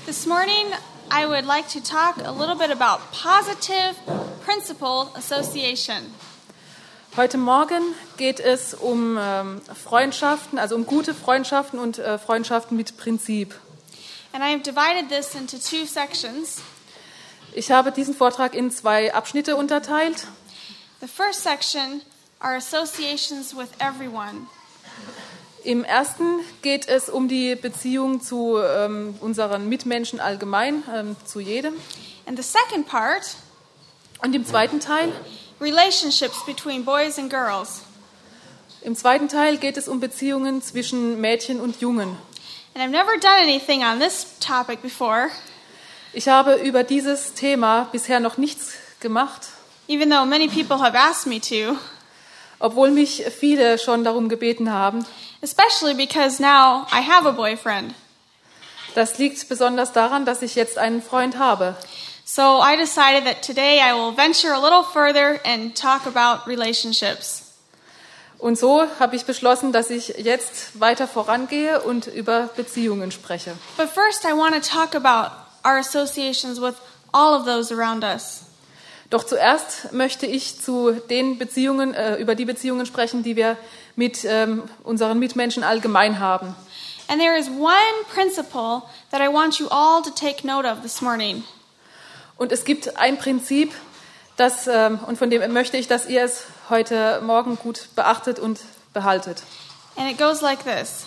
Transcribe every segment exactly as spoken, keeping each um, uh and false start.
This morning, I would like to talk a little bit about positive principle association. Heute Morgen geht es um ähm, Freundschaften, also um gute Freundschaften und äh, Freundschaften mit Prinzip. And I have divided this into two sections. Ich habe diesen Vortrag in zwei Abschnitte unterteilt. The first section are associations with everyone. Im ersten geht es um die Beziehung zu ähm, unseren Mitmenschen allgemein, ähm, zu jedem. And the second part, Und im zweiten Teil, relationships between boys and girls. im zweiten Teil geht es um Beziehungen zwischen Mädchen und Jungen. And I've never done anything on this topic before, Ich habe über dieses Thema bisher noch nichts gemacht, even though many people have asked me to, obwohl mich viele schon darum gebeten haben. especially because now I have a boyfriend. Das liegt besonders daran, dass ich jetzt einen Freund habe. So I decided that today I will venture a little further and talk about relationships. Und so habe ich beschlossen, dass ich jetzt weiter vorangehe und über Beziehungen spreche. But first I want to talk about our associations with all of those around us. Doch zuerst möchte ich zu den Beziehungen, äh, über die Beziehungen sprechen, die wir mit ähm, unseren Mitmenschen allgemein haben. And there is one principle that I want you all to take note of this morning. Und es gibt ein Prinzip, das, ähm, und von dem möchte ich, dass ihr es heute Morgen gut beachtet und behaltet. And it goes like this.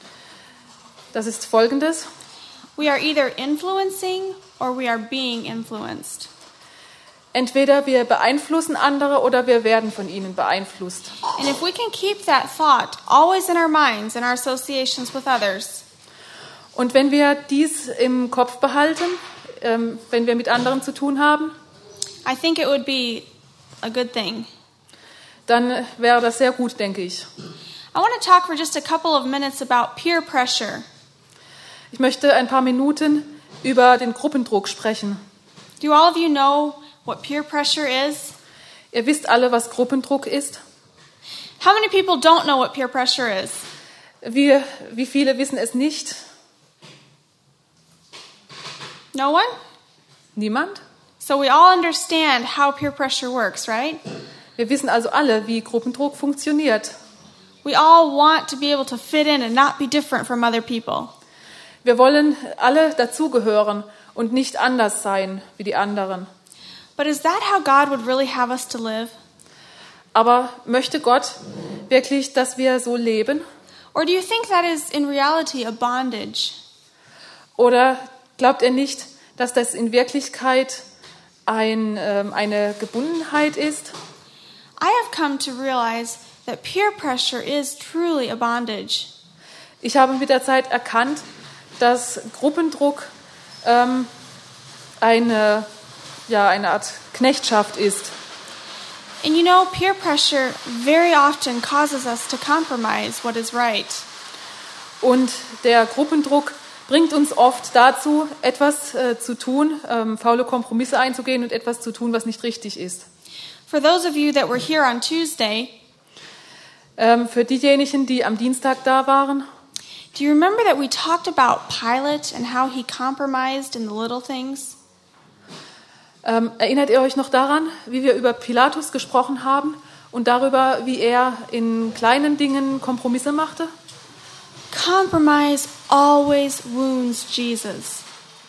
Das ist Folgendes. We are either influencing or we are being influenced. Entweder wir beeinflussen andere oder wir werden von ihnen beeinflusst. And if we can keep that thought always in our minds in our associations with others, Und wenn wir dies im Kopf behalten, ähm, wenn wir mit anderen zu tun haben, I think it would be a good thing. dann wäre das sehr gut, denke ich. I want to talk for just a couple of minutes about peer pressure. Ich möchte ein paar Minuten über den Gruppendruck sprechen. Do all of you know what peer pressure is? Ihr wisst alle, was Gruppendruck ist. How many people don't know what peer pressure is? Wie, wie viele wissen es nicht? No one? Niemand? So we all understand how peer pressure works, right? Wir wissen also alle, wie Gruppendruck funktioniert. We all want to be able to fit in and not be different from other people. Wir wollen alle dazugehören und nicht anders sein wie die anderen. But is that how God would really have us to live? Aber möchte Gott wirklich, dass wir so leben? Or do you think that is in reality a bondage? Oder glaubt er nicht, dass das in Wirklichkeit ein, ähm, eine Gebundenheit ist? I have come to realize that peer pressure is truly a bondage. Ich habe mit der Zeit erkannt, dass Gruppendruck ähm, eine, ja, eine Art Knechtschaft ist. And you know, peer pressure very often causes us to compromise what is right. Und der Gruppendruck bringt uns oft dazu, etwas äh, zu tun, ähm, faule Kompromisse einzugehen und etwas zu tun, was nicht richtig ist. For those of you that were here on Tuesday, Ähm, für diejenigen, die am Dienstag da waren, do you remember that we talked about Pilate and how he compromised in the little things? ähm, erinnert ihr euch noch daran, wie wir über Pilatus gesprochen haben und darüber, wie er in kleinen Dingen Kompromisse machte? Compromise always wounds Jesus.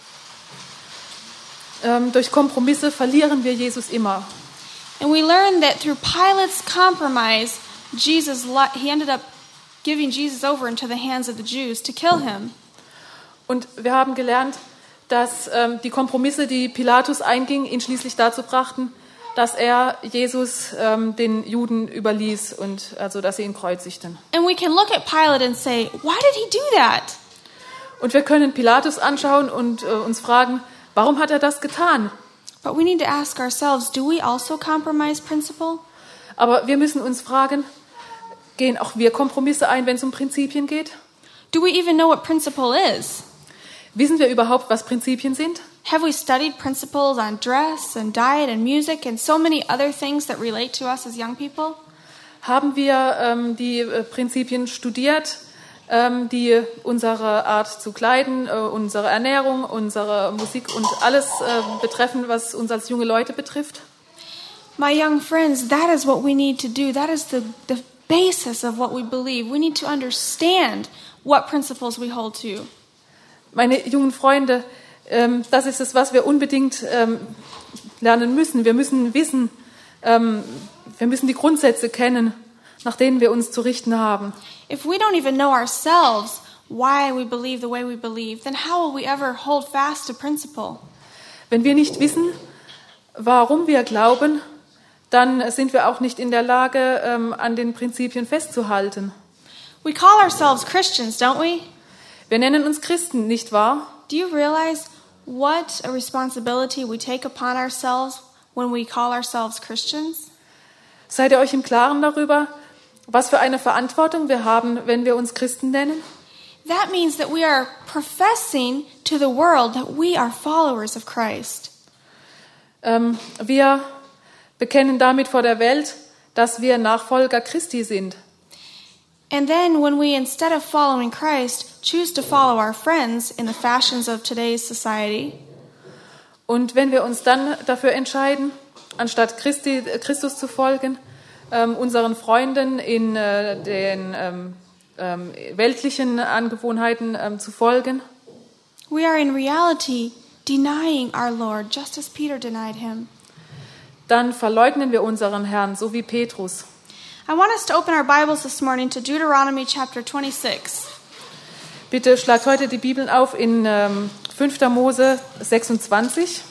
Ähm, durch Kompromisse verlieren wir Jesus immer. And we learned that through Pilate's compromise, Jesus he ended up giving Jesus over into the hands of the Jews to kill him. Und wir haben gelernt, dass ähm, die Kompromisse, die Pilatus einging, ihn schließlich dazu brachten, dass er Jesus ähm, den Juden überließ und also dass sie ihn kreuzigten. And we can look at Pilate and say, why did he do that? Und wir können Pilatus anschauen und äh, uns fragen, warum hat er das getan? But we need to ask ourselves, do we also compromise principle? Aber wir müssen uns fragen, gehen auch wir Kompromisse ein, wenn es um Prinzipien geht? Do we even know what principle is? Wissen wir überhaupt, was Prinzipien sind? Have we studied principles on dress and diet and music and so many other things that relate to us as young people? Haben wir ähm, die äh, Prinzipien studiert ähm, die unsere Art zu kleiden, äh, unsere Ernährung, unsere Musik und alles äh, betreffen, was uns als junge Leute betrifft. My young friends, that is what we need to do. That is the, the basis of what we believe. We need to understand what principles we hold to. Meine jungen Freunde, ähm, das ist es, was wir unbedingt ähm, lernen müssen. Wir müssen wissen, ähm, wir müssen die Grundsätze kennen, nach denen wir uns zu richten haben. If we don't even know ourselves why we believe the way we believe, then how will we ever hold fast to principle? Wenn wir nicht wissen, warum wir glauben, dann sind wir auch nicht in der Lage, ähm, an den Prinzipien festzuhalten. We call ourselves Christians, don't we? Wir nennen uns Christen, nicht wahr? Do you realize what a responsibility we take upon ourselves when we call ourselves Christians? Seid ihr euch im Klaren darüber, was für eine Verantwortung wir haben, wenn wir uns Christen nennen? That means that we are professing to the world that we are followers of Christ. Ähm, wir bekennen damit vor der Welt, dass wir Nachfolger Christi sind. And then when we, instead of following Christ, choose to follow our friends in the fashions of today's society, Und wenn wir uns dann dafür entscheiden, anstatt Christi, Christus zu folgen, ähm, unseren Freunden in äh, den ähm, ähm, weltlichen Angewohnheiten ähm, zu folgen, we are in reality denying our Lord, just as Peter denied him. dann verleugnen wir unseren Herrn, so wie Petrus. I want us to open our Bibles this morning to Deuteronomy chapter twenty-six. Bitte schlagt heute die Bibeln auf in ähm, fünfter Mose sechsundzwanzig.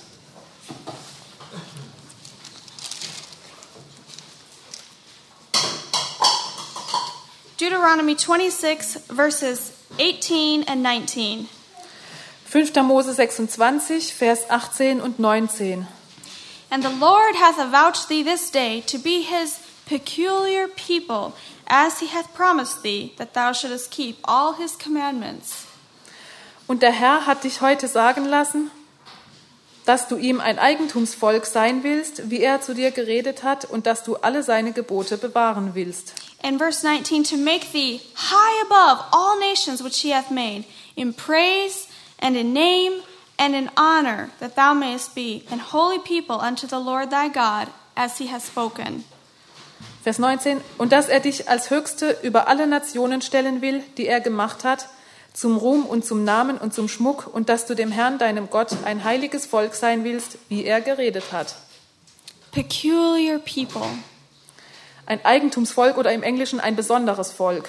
Deuteronomy twenty-six, verses eighteen and nineteen. fünfter Mose sechsundzwanzig, Vers achtzehn und neunzehn. And the Lord hath avouched thee this day to be his peculiar people, as he hath promised thee, that thou shouldest keep all his commandments. Und der Herr hat dich heute sagen lassen, dass du ihm ein Eigentumsvolk sein willst, wie er zu dir geredet hat, und dass du alle seine Gebote bewahren willst. And verse nineteen, to make thee high above all nations which he hath made, in praise and in name and in honor, that thou mayest be an holy people unto the Lord thy God, as he hath spoken. Vers neunzehn, und dass er dich als Höchste über alle Nationen stellen will, die er gemacht hat, zum Ruhm und zum Namen und zum Schmuck, und dass du dem Herrn, deinem Gott, ein heiliges Volk sein willst, wie er geredet hat. Peculiar people. Ein Eigentumsvolk oder im Englischen ein besonderes Volk.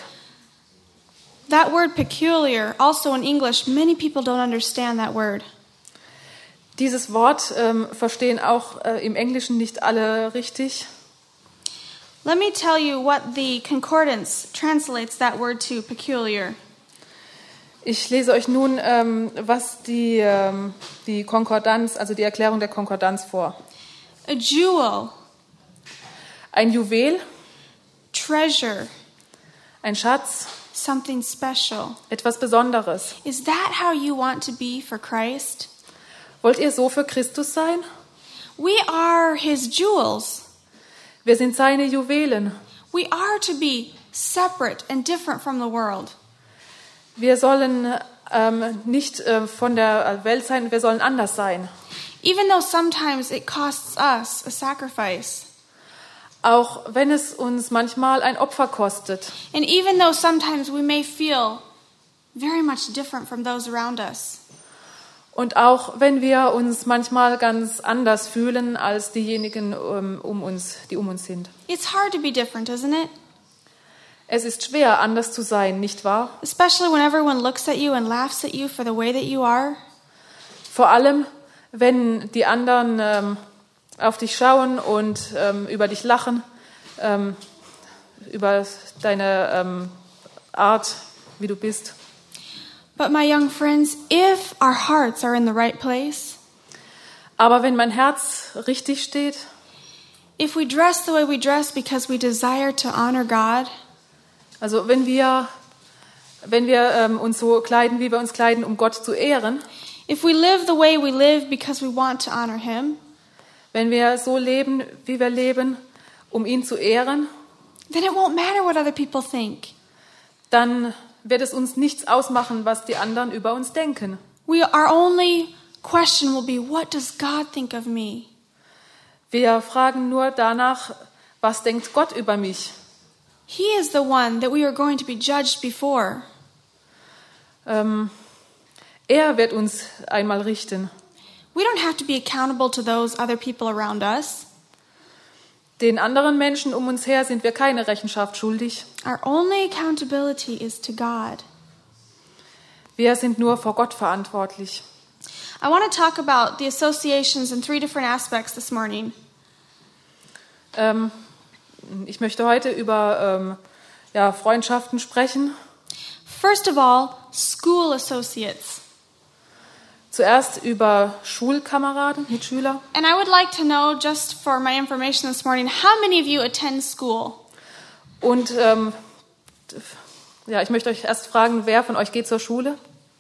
That word peculiar, also in English, many people don't understand that word. Dieses Wort ähm, verstehen auch äh, im Englischen nicht alle richtig. Let me tell you what the concordance translates that word to, peculiar. Ich lese euch nun, ähm, was die, ähm, die Konkordanz, also die Erklärung der Konkordanz vor. A jewel, Ein Juwel, treasure, ein Schatz, something special. etwas Besonderes. Is that how you want to be for Christ? Wollt ihr so für Christus sein? We are his jewels. Wir sind seine Juwelen. We are to be separate and different from the world. Wir sollen ähm, nicht äh, von der Welt sein, wir sollen anders sein. Even though sometimes it costs us a sacrifice. Auch wenn es uns manchmal ein Opfer kostet. And even though sometimes we may feel very much different from those around us. Und auch wenn wir uns manchmal ganz anders fühlen als diejenigen um, um uns, die um uns sind. It's hard to be different, isn't it? Es ist schwer, anders zu sein, nicht wahr? Especially when everyone looks at you and laughs at you for the way that you are. Vor allem, wenn die anderen ähm, auf dich schauen und ähm, über dich lachen, ähm, über deine ähm, Art, wie du bist. But my young friends, if our hearts are in the right place, Aber wenn mein Herz richtig steht, if we dress the way we dress because we desire to honor God, also wenn wir, wenn wir ähm, uns so kleiden, wie wir uns kleiden, um Gott zu ehren, if we live the way we live because we want to honor Him, wenn wir so leben, wie wir leben, um ihn zu ehren, then it won't matter what other people think. dann wird es uns nichts ausmachen, was die anderen über uns denken. We, our only question will be, what does God think of me? Wir fragen nur danach, was denkt Gott über mich? He is the one that we are going to be judged before. Ähm, er wird uns einmal richten. We don't have to be accountable to those other people around us. Den anderen Menschen um uns her sind wir keine Rechenschaft schuldig. Our only accountability is to God. Wir sind nur vor Gott verantwortlich. I want to talk about the associations in three different aspects this morning. Ähm, ich möchte heute über ähm, ja, Freundschaften sprechen. First of all, school associates. Zuerst über Schulkameraden, Mitschüler. And I would like to know, just for my information this morning, how many of you attend school? Und ähm, ja, ich möchte euch erst fragen, wer von euch geht zur Schule?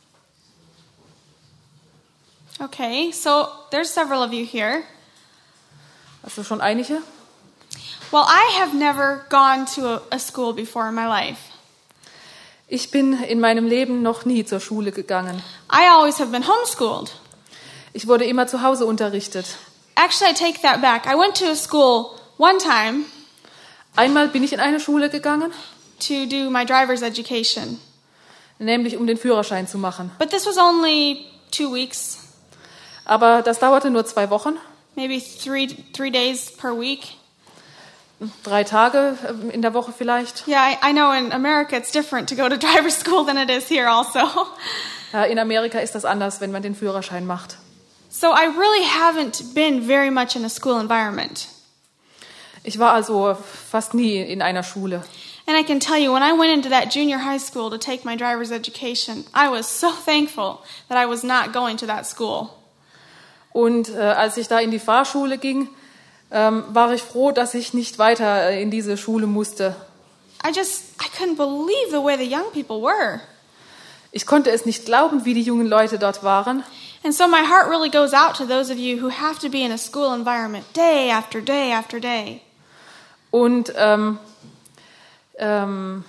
Okay, so there's several of you here. Also schon einige? Well, I have never gone to a, a school before in my life. Ich bin in meinem Leben noch nie zur Schule gegangen. I always have been homeschooled. Ich wurde immer zu Hause unterrichtet. Actually, I take that back. I went to a school one time Einmal bin ich in eine Schule gegangen, to do my driver's education. nämlich um den Führerschein zu machen. But this was only two weeks, Aber das dauerte nur zwei Wochen, maybe three three days per week. drei Tage in der Woche vielleicht. Yeah, I, I know in America it's different to go to driver's school than it is here also. Ja, in Amerika ist das anders, wenn man den Führerschein macht. So I really haven't been very much in a school environment. Ich war also fast nie in einer Schule. And I can tell you, when I went into that junior high school to take my driver's education, I was so thankful that I was not going to that school. Und äh, als ich da in die Fahrschule ging, ähm, war ich froh, dass ich nicht weiter äh, in diese Schule musste. I just, I couldn't believe the way the young people were. Ich konnte es nicht glauben, wie die jungen Leute dort waren. And so my heart really goes out to those of you who have to be in a school environment day after day after day. Und ähm, ähm,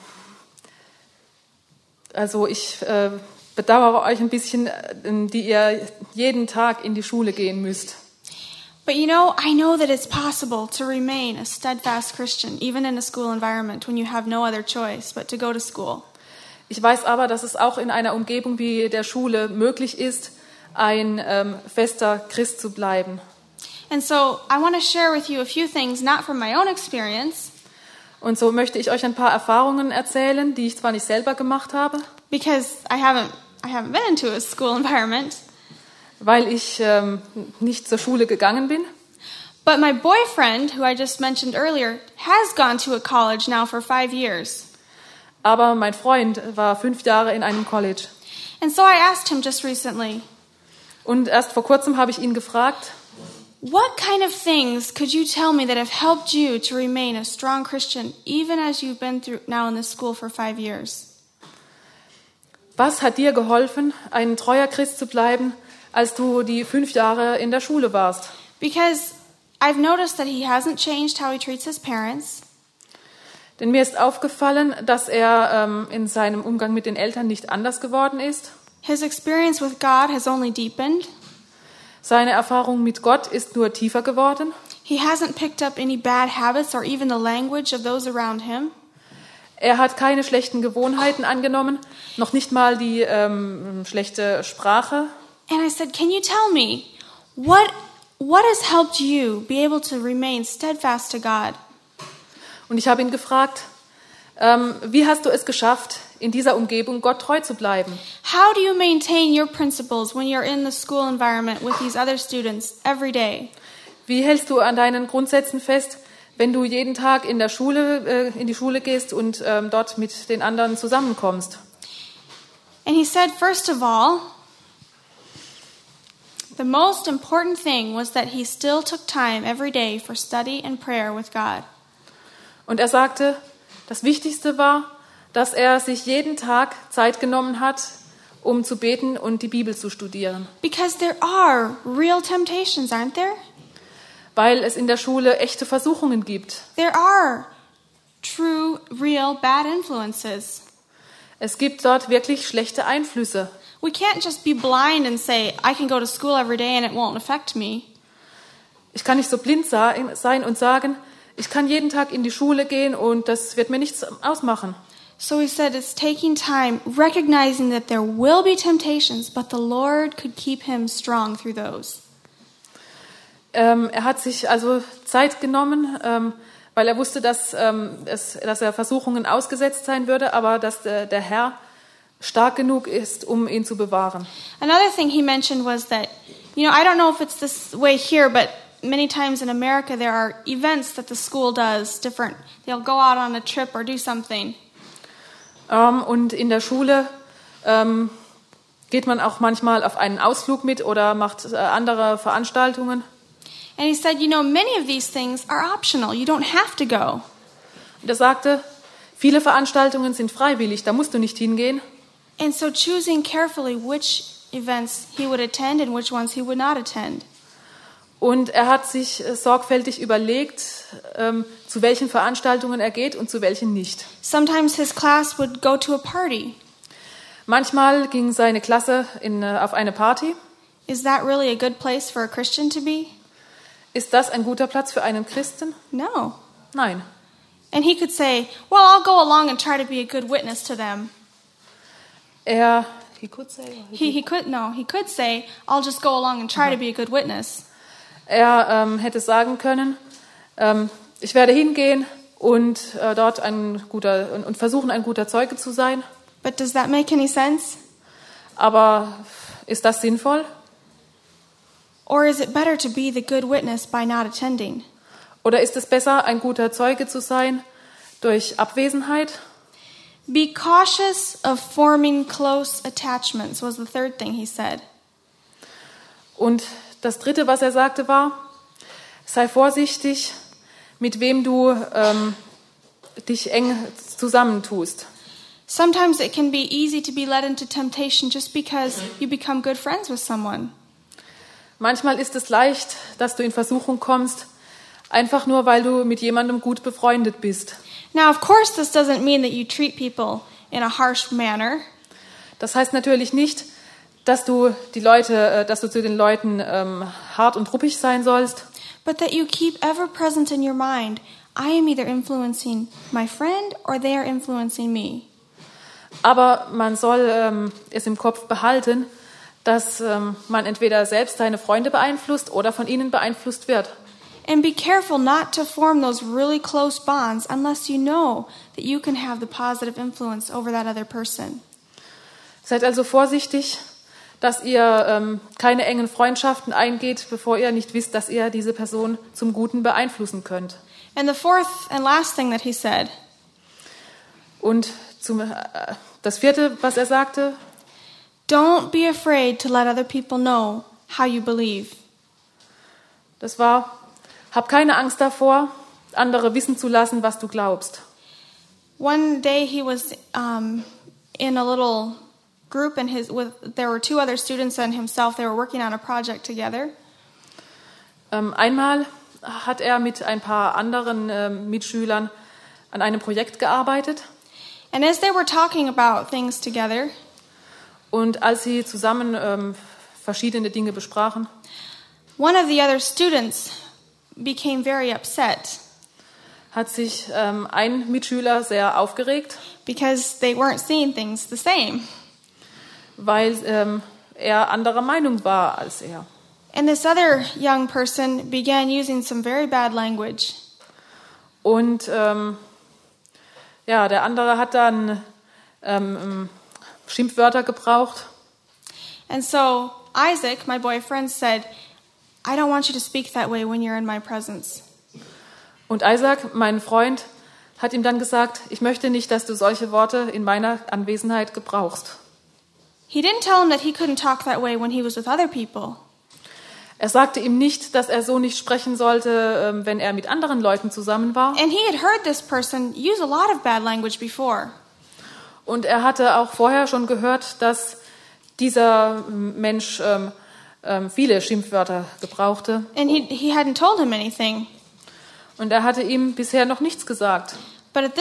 also ich äh, bedauere euch ein bisschen, äh, die ihr jeden Tag in die Schule gehen müsst. But you know, I know that it's possible to remain a steadfast Christian, even in a school environment, when you have no other choice but to go to school. Ich weiß aber, dass es auch in einer Umgebung wie der Schule möglich ist, ein ähm, fester Christ zu bleiben. And so I want to share with you a few things, not from my own experience, Und so möchte ich euch ein paar Erfahrungen erzählen, die ich zwar nicht selber gemacht habe, because I haven't, I haven't been into a school environment, weil ich ähm, nicht zur Schule gegangen bin. but my boyfriend, who I just mentioned earlier, has gone to a college now for five years. Aber mein Freund war fünf Jahre in einem College. And so I asked him just recently, Und erst vor kurzem habe ich ihn gefragt, what kind of things could you tell me that have helped you to remain a strong Christian, even as you've been through now in this school for five years? was hat dir geholfen, ein treuer Christ zu bleiben, als du die fünf Jahre in der Schule warst? Because I've noticed that he hasn't changed how he treats his parents. Denn mir ist aufgefallen, dass er ähm, in seinem Umgang mit den Eltern nicht anders geworden ist. His experience with God has only deepened. Seine Erfahrung mit Gott ist nur tiefer geworden. He hasn't picked up any bad habits or even the language of those around him. Er hat keine schlechten Gewohnheiten angenommen, noch nicht mal die ähm, schlechte Sprache. And I said, can you tell me, what, what has helped you be able to remain steadfast to God? Und ich habe ihn gefragt, ähm, wie hast du es geschafft, in dieser Umgebung Gott treu zu bleiben? How do you maintain your principles when you're in the school environment with these other students every day? Wie hältst du an deinen Grundsätzen fest, wenn du jeden Tag in der Schule, äh, in die Schule gehst und ähm, dort mit den anderen zusammenkommst? And he said, first of all, the most important thing was that he still took time every day for study and prayer with God. Und er sagte, das Wichtigste war, dass er sich jeden Tag Zeit genommen hat, um zu beten und die Bibel zu studieren. Because there are real temptations, aren't there? Weil es in der Schule echte Versuchungen gibt. There are true, real bad influences. Es gibt dort wirklich schlechte Einflüsse. We can't just be blind and say, I can go to school every day and it won't affect me. Ich kann nicht so blind sein und sagen, ich kann jeden Tag in die Schule gehen und das wird mir nichts ausmachen. So he said it's taking time, recognizing that there will be temptations, but the Lord could keep him strong through those. Ähm, er hat sich also Zeit genommen, ähm, weil er wusste, dass, ähm, es, dass er Versuchungen ausgesetzt sein würde, aber dass der, der Herr stark genug ist, um ihn zu bewahren. Another thing he mentioned was that, you know, I don't know if it's this way here, but many times in America there are events that the school does different. They'll go out on a trip or do something. Ähm, und in der Schule ähm, geht man auch manchmal auf einen Ausflug mit oder macht äh, andere Veranstaltungen. And he said, you know, many of these things are optional. You don't have to go. Und er sagte, viele Veranstaltungen sind freiwillig, da musst du nicht hingehen. And so choosing carefully which events he would attend and which ones he would not attend. Und er hat sich äh, sorgfältig überlegt, ähm, zu welchen Veranstaltungen er geht und zu welchen nicht. Sometimes his class would go to a party. Manchmal ging seine Klasse in, äh, auf eine Party. Is that really a good place for a Christian to be? Ist das ein guter Platz für einen Christen? No. Nein. And he could say, well, I'll go along and try to be a good witness to them. Er, he could say, He, he could, no, he could say, I'll just go along and try to be a good witness. er ähm, hätte sagen können, ähm, ich werde hingehen und äh, dort ein guter und, und versuchen, ein guter Zeuge zu sein. But does that make any sense? Aber ist das sinnvoll? Or is it better to be the good witness by not attending? Oder ist es besser, ein guter Zeuge zu sein durch Abwesenheit? Be cautious of forming close attachments was the third thing he said. Und das Dritte, was er sagte, war, sei vorsichtig, mit wem du ähm, dich eng zusammentust. Sometimes it can be easy to be led into temptation just because you become good friends with someone. Manchmal ist es leicht, dass du in Versuchung kommst, einfach nur, weil du mit jemandem gut befreundet bist. Now, of course, this doesn't mean that you treat people in a harsh manner. Das heißt natürlich nicht, dass du die Leute, äh, dass du zu den Leuten ähm, hart und ruppig sein sollst, But that you keep ever present in your mind, I am either influencing my friend or they are influencing me. aber man soll ähm, es im Kopf behalten, dass ähm, man entweder selbst seine Freunde beeinflusst oder von ihnen beeinflusst wird. And be careful not to form those really close bonds unless you know that you can have the positive influence over that other person. Seid also vorsichtig, dass ihr ähm, keine engen Freundschaften eingeht, bevor ihr nicht wisst, dass ihr diese Person zum Guten beeinflussen könnt. And the fourth and last thing that he said, Und zum, äh, das Vierte, was er sagte, don't be afraid to let other people know how you believe. das war, hab keine Angst davor, andere wissen zu lassen, was du glaubst. One day he was um, in a little group, and his with there were two other students and himself. They were working on a project together. Ähm, einmal hat er mit ein paar anderen ähm, Mitschülern an einem Projekt gearbeitet. And as they were talking about things together, Und als sie zusammen ähm, verschiedene Dinge besprachen, one of the other students became very upset hat sich ähm, ein Mitschüler sehr aufgeregt, because they weren't seeing things the same. weil ähm, er anderer Meinung war als er. And this other young person began using some very bad language. Und ähm, ja, der andere hat dann ähm, Schimpfwörter gebraucht. And so Isaac, my boyfriend, said, I don't want you to speak that way when you're in my presence. Und Isaac, mein Freund, hat ihm dann gesagt, ich möchte nicht, dass du solche Worte in meiner Anwesenheit gebrauchst. He didn't tell him that he couldn't talk that way when he was with other people. Er sagte ihm nicht, dass er so nicht sprechen sollte, wenn er mit anderen Leuten zusammen war. And he had heard this person use a lot of bad language before. Und er hatte auch vorher schon gehört, dass dieser Mensch ähm, ähm, viele Schimpfwörter gebrauchte. And he, he hadn't told him anything. Und er hatte ihm bisher noch nichts gesagt. But at this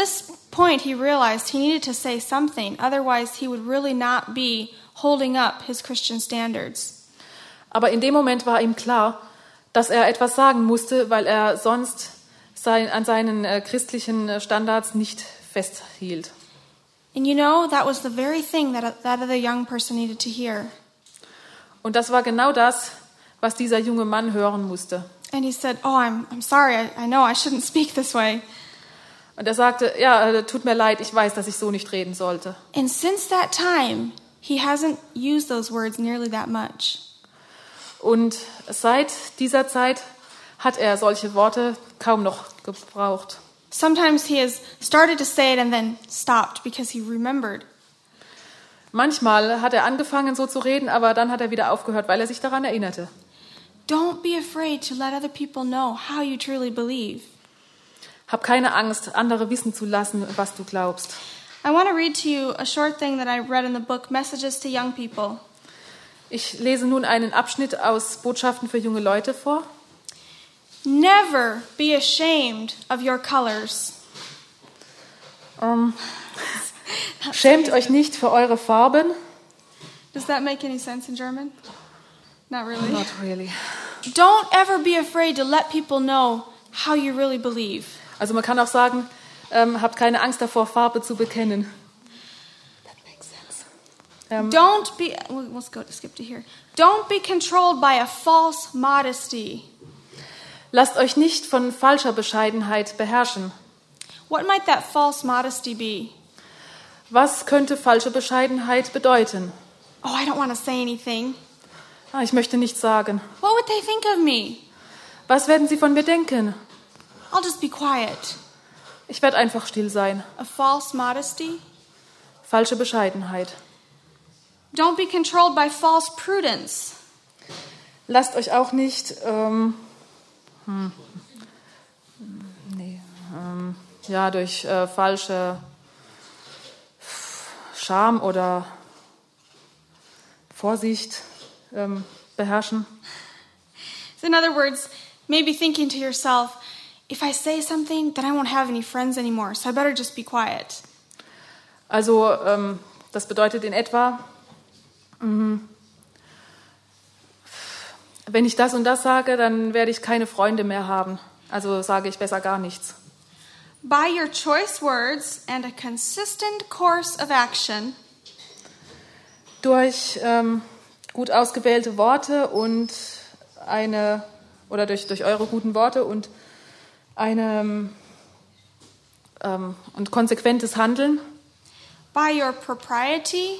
point, he realized he needed to say something, otherwise he would really not be holding up his Christian standards. Aber in dem Moment war ihm klar, dass er etwas sagen musste, weil er sonst sein, an seinen äh, christlichen äh, Standards nicht festhielt. And you know, that was the very thing that that other young person needed to hear. Und das war genau das, was dieser junge Mann hören musste. And he said, "Oh, I'm I'm sorry. I, I know I shouldn't speak this way." Und er sagte, ja, äh, tut mir leid, ich weiß, dass ich so nicht reden sollte. And since that time, he hasn't used those words nearly that much. Und seit dieser Zeit hat er solche Worte kaum noch gebraucht. Sometimes he has started to say it and then stopped because he remembered. Manchmal hat er angefangen so zu reden, aber dann hat er wieder aufgehört, weil er sich daran erinnerte. Don't be afraid to let other people know how you truly believe. Hab keine Angst, andere wissen zu lassen, was du glaubst. I want to read to you a short thing that I read in the book Messages to Young People. Ich lese nun einen Abschnitt aus Botschaften für junge Leute vor. Never be ashamed of your colors. Um, schämt euch nicht für eure Farben. Does that make any sense in German? Not really. Not really. Don't ever be afraid to let people know how you really believe. Also man kann auch sagen, ähm, habt keine Angst davor, Farbe zu bekennen. That makes sense. Ähm, Don't be, let's go, skip to here. Don't be controlled by a false modesty. Lasst euch nicht von falscher Bescheidenheit beherrschen. What might that false modesty be? Was könnte falsche Bescheidenheit bedeuten? Oh, I don't want to say anything. Ah, ich möchte nichts sagen. What would they think of me? Was werden sie von mir denken? I'll just be quiet. Ich werde einfach still sein. A false modesty? Falsche Bescheidenheit. Don't be controlled by false prudence. Lasst euch auch nicht ähm, hm, nee, ähm, ja, durch äh, falsche Scham oder Vorsicht ähm, beherrschen. So in other words, maybe thinking to yourself, if I say something, then I won't have any friends anymore, so I better just be quiet. Also ähm, das bedeutet in etwa, mh, wenn ich das und das sage, dann werde ich keine Freunde mehr haben. Also sage ich besser gar nichts. By your choice words and a consistent course of action, durch ähm, gut ausgewählte Worte und eine oder durch durch eure guten Worte und eine ähm, und konsequentes Handeln, by your propriety,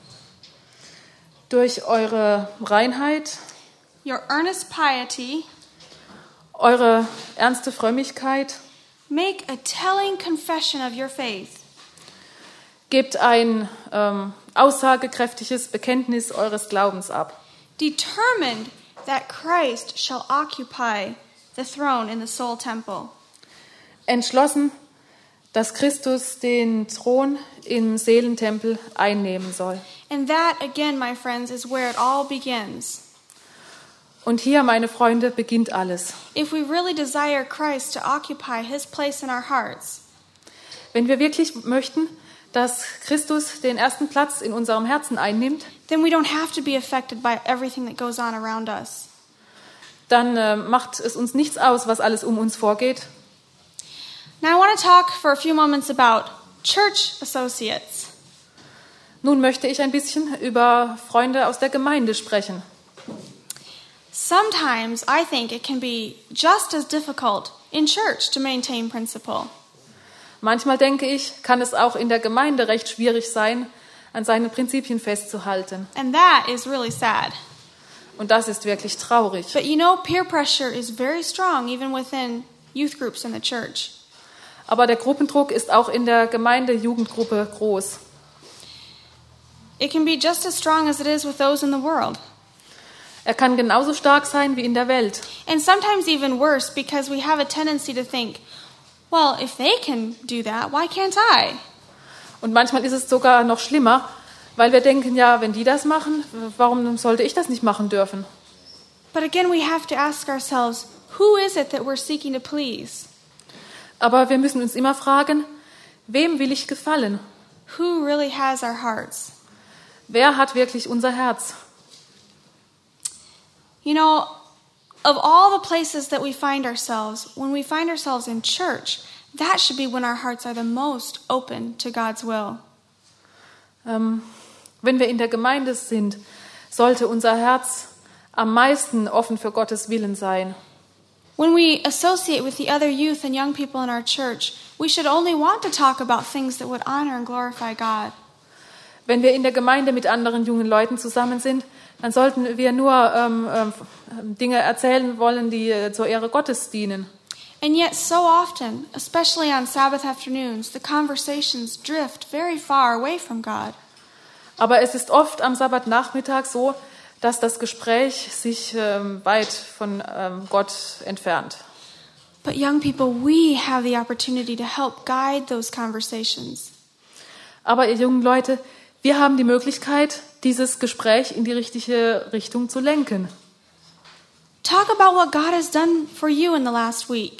durch eure Reinheit, your earnest piety, eure ernste Frömmigkeit, make a telling confession of your faith. gebt ein ähm, aussagekräftiges Bekenntnis eures Glaubens ab. Determined that Christ shall occupy the throne in the soul temple. Entschlossen, dass Christus den Thron im Seelentempel einnehmen soll. And that, again, my friends, is where it all begins. Und hier, meine Freunde, beginnt alles. If we really desire Christ to occupy his place in our hearts, Wenn wir wirklich möchten, dass Christus den ersten Platz in unserem Herzen einnimmt, then we don't have to be affected by everything that goes on around us. dann äh, macht es uns nichts aus, was alles um uns vorgeht. Now I want to talk for a few moments about church associates. Nun möchte ich ein bisschen über Freunde aus der Gemeinde sprechen. Sometimes I think it can be just as difficult in church to maintain principle. Manchmal denke ich, kann es auch in der Gemeinde recht schwierig sein, an seinen Prinzipien festzuhalten. And that is really sad. Und das ist wirklich traurig. But you know, peer pressure is very strong even within youth groups in the church. Aber der Gruppendruck ist auch in der Gemeinde-Jugendgruppe groß. It can be just as strong as it is with those in the world. Er kann genauso stark sein wie in der Welt. And sometimes even worse because we have a tendency to think, well, if they can do that, why can't I? Und manchmal ist es sogar noch schlimmer, weil wir denken, ja, wenn die das machen, warum sollte ich das nicht machen dürfen? But again, we have to ask ourselves, who is it that we're seeking to please? Aber wir müssen uns immer fragen, Wem will ich gefallen? Who really has our hearts? Wer hat wirklich unser Herz? You know, of all the places that we find ourselves, when we find ourselves in church, that should be when our hearts are the most open to God's will. Ähm, wenn wir in der Gemeinde sind, sollte unser Herz am meisten offen für Gottes Willen sein. When we associate with the other youth and young people in our church, we should only want to talk about things that would honor and glorify God. Wenn wir in der Gemeinde mit anderen jungen Leuten zusammen sind, dann sollten wir nur ähm, ähm, Dinge erzählen wollen, die äh, zur Ehre Gottes dienen. And yet so often, especially on Sabbath afternoons, the conversations drift very far away from God. Aber es ist oft am Sabbatnachmittag so, dass das Gespräch sich ähm, weit von ähm, Gott entfernt. But young people, we have the opportunity to help guide those conversations. Aber ihr jungen Leute, wir haben die Möglichkeit, dieses Gespräch in die richtige Richtung zu lenken. Talk about what God has done for you in the last week.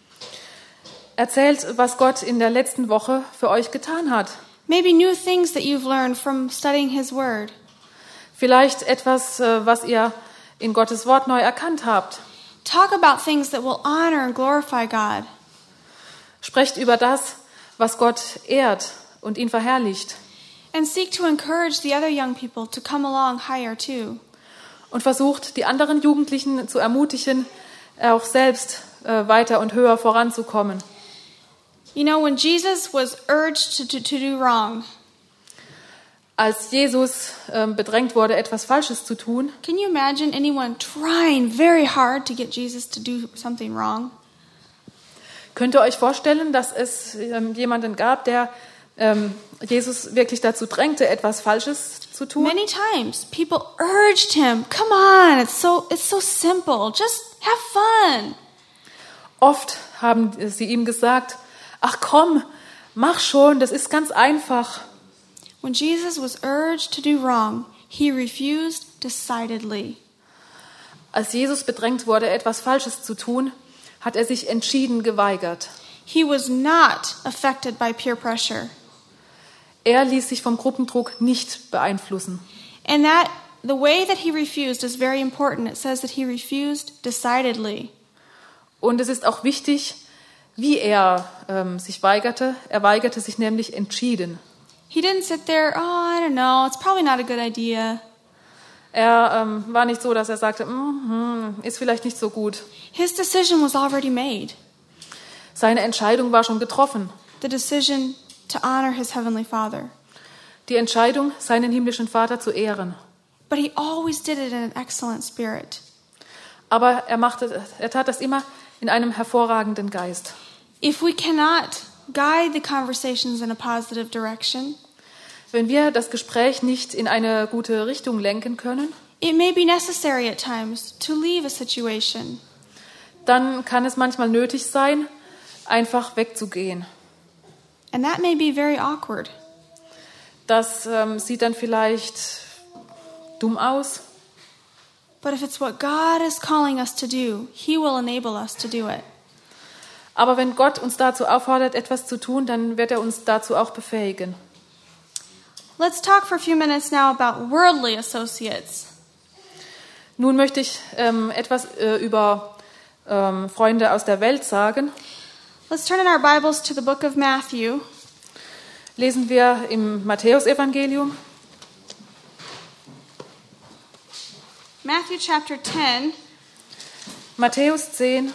Erzählt, was Gott in der letzten Woche für euch getan hat. Maybe new things that you've learned from studying His Word. Vielleicht etwas, was ihr in Gottes Wort neu erkannt habt. Talk about things that will honor and glorify God. Sprecht über das, was Gott ehrt und ihn verherrlicht. And seek to encourage the other young people to come along higher too. Und versucht, die anderen Jugendlichen zu ermutigen, auch selbst äh, weiter und höher voranzukommen. You know, when Jesus was urged to, to, to do wrong, als Jesus äh, bedrängt wurde, etwas Falsches zu tun, can you imagine anyone trying very hard to get Jesus to do something wrong? Könnt ihr euch vorstellen, dass es ähm, jemanden gab, der ähm, Jesus wirklich dazu drängte, etwas Falsches zu tun? Many times people urged him, come on, it's so, it's so simple, just have fun. Oft haben sie ihm gesagt, ach komm, mach schon, das ist ganz einfach. When Jesus was urged to do wrong, he refused decidedly. Als Jesus bedrängt wurde, etwas Falsches zu tun, hat er sich entschieden geweigert. He was not affected by peer pressure. Er ließ sich vom Gruppendruck nicht beeinflussen. And that the way that he refused is very important. It says that he refused decidedly. Und es ist auch wichtig, wie er ähm, sich weigerte. Er weigerte sich nämlich entschieden. He didn't sit there, oh, I don't know, it's probably not a good idea. Er ähm, war nicht so, dass er sagte, mm, ist vielleicht nicht so gut. His decision was already made. Seine Entscheidung war schon getroffen. The decision to honor his heavenly Father. Die Entscheidung, seinen himmlischen Vater zu ehren. But he always did it in an excellent spirit. Aber er machte, er tat das immer in einem hervorragenden Geist. If we cannot guide the conversations in a positive direction, wenn wir das Gespräch nicht in eine gute Richtung lenken können, it may be necessary at times to leave a situation. Dann kann es manchmal nötig sein, einfach wegzugehen. And that may be very awkward. Das ähm, sieht dann vielleicht dumm aus. But if it's what God is calling us to do, He will enable us to do it. Aber wenn Gott uns dazu auffordert, etwas zu tun, dann wird er uns dazu auch befähigen. Let's talk for a few minutes now about worldly associates. Nun möchte ich ähm, etwas äh, über ähm, Freunde aus der Welt sagen. Let's turn in our Bibles to the book of Matthew. Lesen wir im Matthäusevangelium. Matthew chapter ten. Matthäus zehn.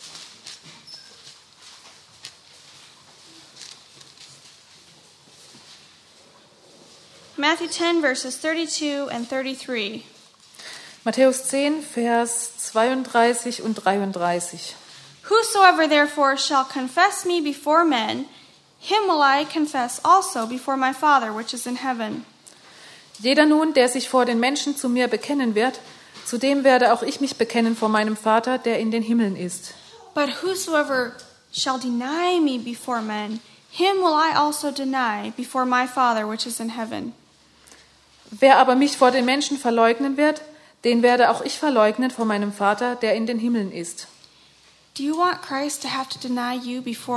Matthew ten verses thirty-two and thirty-three. Matthäus zehn, Vers zweiunddreißig und dreiunddreißig. Whosoever therefore shall confess me before men, him will I confess also before my Father which is in heaven. Jeder nun, der sich vor den Menschen zu mir bekennen wird, zu dem werde auch ich mich bekennen vor meinem Vater, der in den Himmeln ist. But whosoever shall deny me before men, him will I also deny before my Father which is in heaven. Wer aber mich vor den Menschen verleugnen wird, den werde auch ich verleugnen vor meinem Vater, der in den Himmeln ist. Do you want Christ to have to deny you before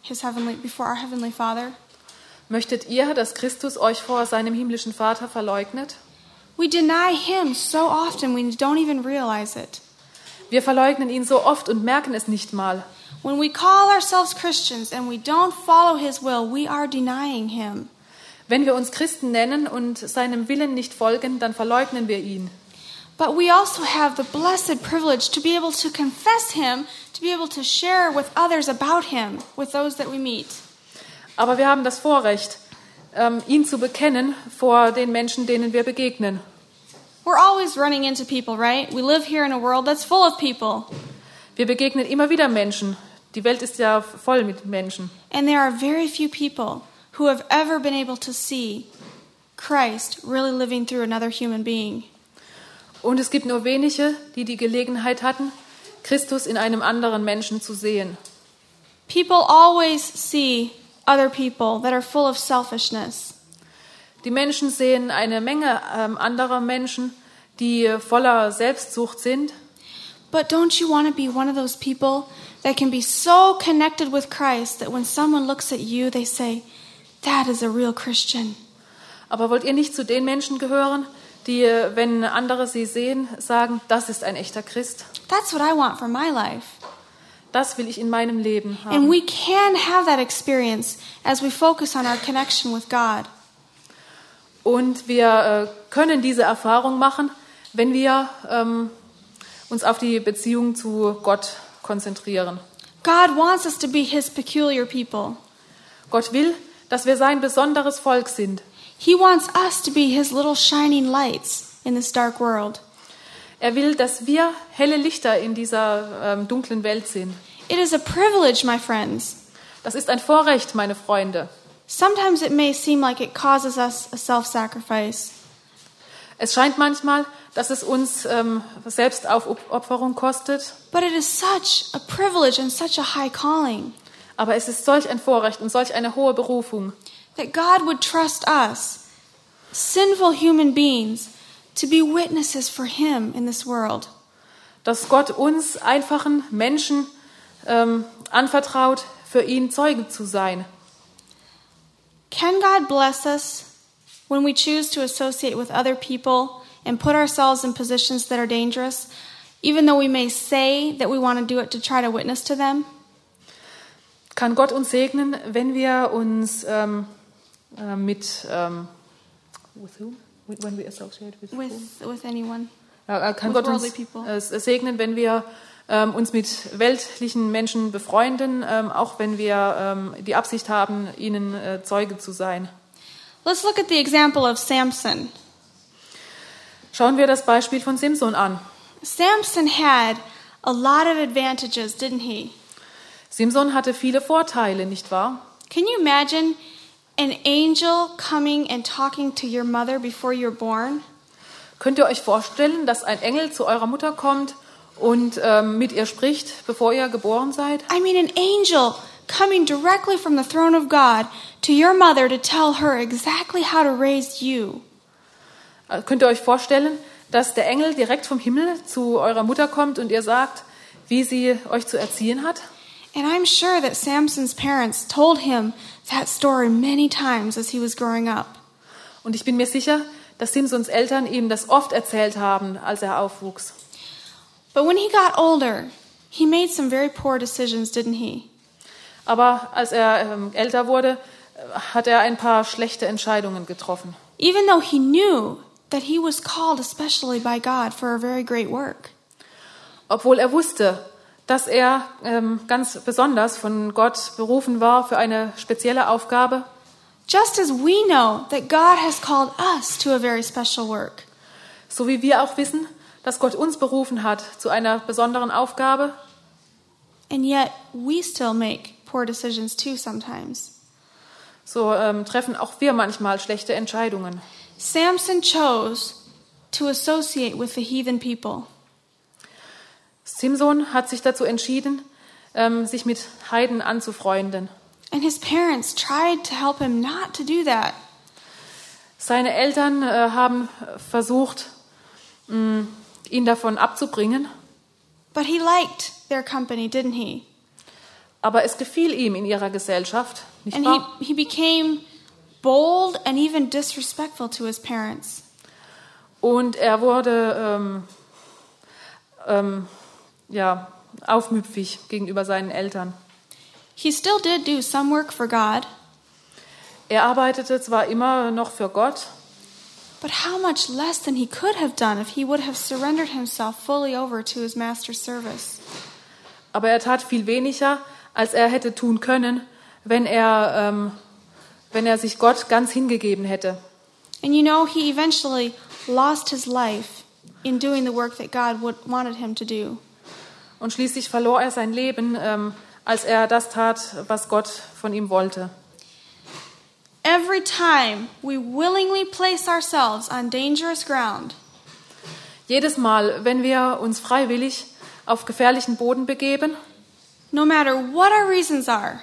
his heavenly before our heavenly Father? Möchtet ihr, dass Christus euch vor seinem himmlischen Vater verleugnet? We deny him so often we don't even realize it. Wir verleugnen ihn so oft und merken es nicht mal. When we call ourselves Christians and we don't follow his will, we are denying him. Wenn wir uns Christen nennen und seinem Willen nicht folgen, dann verleugnen wir ihn. But we also have the blessed privilege to be able to confess him, to be able to share with others about him, with those that we meet. Aber wir haben das Vorrecht, ähm, ihn zu bekennen vor den Menschen, denen wir begegnen. We're always running into people, right? We live here in a world that's full of people. Wir begegnen immer wieder Menschen. Die Welt ist ja voll mit Menschen. And there are very few people who have ever been able to see Christ really living through another human being. Und es gibt nur wenige, die die Gelegenheit hatten, Christus in einem anderen Menschen zu sehen. People always see other people that are full of selfishness. Die Menschen sehen eine Menge ähm, anderer Menschen, die voller Selbstsucht sind. But don't you want to be one of those people that can be so connected with Christ that when someone looks at you, they say, that is a real Christian. Aber wollt ihr nicht zu den Menschen gehören, die, wenn andere sie sehen, sagen, das ist ein echter Christ? That's what I want for my life. Das will ich in meinem Leben haben. And we can have that experience as we focus on our connection with God. Und wir äh, können diese Erfahrung machen, wenn wir ähm, uns auf die Beziehung zu Gott konzentrieren. God wants us to be his peculiar people. Gott will, dass wir sein besonderes Volk sind. He wants us to be his little shining lights in this dark world. Er will, dass wir helle Lichter in dieser ähm, dunklen Welt sind. It is a privilege, my friends. Das ist ein Vorrecht, meine Freunde. Sometimes it may seem like it causes us a self-sacrifice. Es scheint manchmal, dass es uns ähm, Selbstaufopferung kostet. But it is such a privilege and such a high calling. Aber es ist solch ein Vorrecht und solch eine hohe Berufung, That God would trust us, sinful human beings, to be witnesses for him in this world. dass Gott uns einfachen Menschen ähm, anvertraut, für ihn Zeugen zu sein. Can God bless us when we choose to associate with other people and put ourselves in positions that are dangerous, even though we may say that we want to do it to try to witness to them? Kann Gott uns segnen, wenn wir uns ähm, äh, mit ähm, with whom? When we associate with With, whom? with anyone. Ja, er kann with Gott uns worldly people. äh, segnen, wenn wir ähm, uns mit weltlichen Menschen befreunden, ähm, auch wenn wir ähm, die Absicht haben, ihnen äh, Zeuge zu sein. Let's look at the example of Samson. Schauen wir das Beispiel von Simson an. Samson had a lot of advantages, didn't he? Simson hatte viele Vorteile, nicht wahr? Can you imagine an angel coming and talking to your mother before you're born? Könnt ihr euch vorstellen, dass ein Engel zu eurer Mutter kommt und ähm, mit ihr spricht, bevor ihr geboren seid? I mean, an angel coming directly from the throne of God to your mother to tell her exactly how to raise you. Äh, Könnt ihr euch vorstellen, dass der Engel direkt vom Himmel zu eurer Mutter kommt und ihr sagt, wie sie euch zu erziehen hat? And I'm sure that Samson's parents told him that story many times as he was growing up. Und ich bin mir sicher, dass Simsons Eltern ihm das oft erzählt haben, als er aufwuchs. But when he got older, he made some very poor decisions, didn't he? Aber als er ähm, älter wurde, äh, hat er ein paar schlechte Entscheidungen getroffen. Even though he knew that he was called especially by God for a very great work. Obwohl er wusste, dass er ähm, ganz besonders von Gott berufen war für eine spezielle Aufgabe. Just as we know that God has called us to a very special work. So wie wir auch wissen, dass Gott uns berufen hat zu einer besonderen Aufgabe. And yet we still make poor decisions too sometimes. So ähm, treffen auch wir manchmal schlechte Entscheidungen. Samson chose to associate with the heathen people. Simson hat sich dazu entschieden, ähm, sich mit Heiden anzufreunden. And his parents tried to help him not to do that. Seine Eltern äh, haben versucht, mh, ihn davon abzubringen. But he liked their company, didn't he? Aber es gefiel ihm in ihrer Gesellschaft, nicht And wahr? he, he became bold and even disrespectful to his parents. Und er wurde ähm, ähm, ja, aufmüpfig gegenüber seinen Eltern. He still did do some work for God, Er arbeitete zwar immer noch für Gott, but how much less than he could have done if he would have surrendered himself fully over to his master's service. aber er tat viel weniger, als er hätte tun können, wenn er, ähm, wenn er sich Gott ganz hingegeben hätte. And you know, he eventually lost his life in doing the work that God would, wanted him to do. Und schließlich verlor er sein Leben, ähm, als er das tat, was Gott von ihm wollte. Every time we willingly place ourselves on dangerous ground, Jedes Mal, wenn wir uns freiwillig auf gefährlichen Boden begeben, no matter what our reasons are,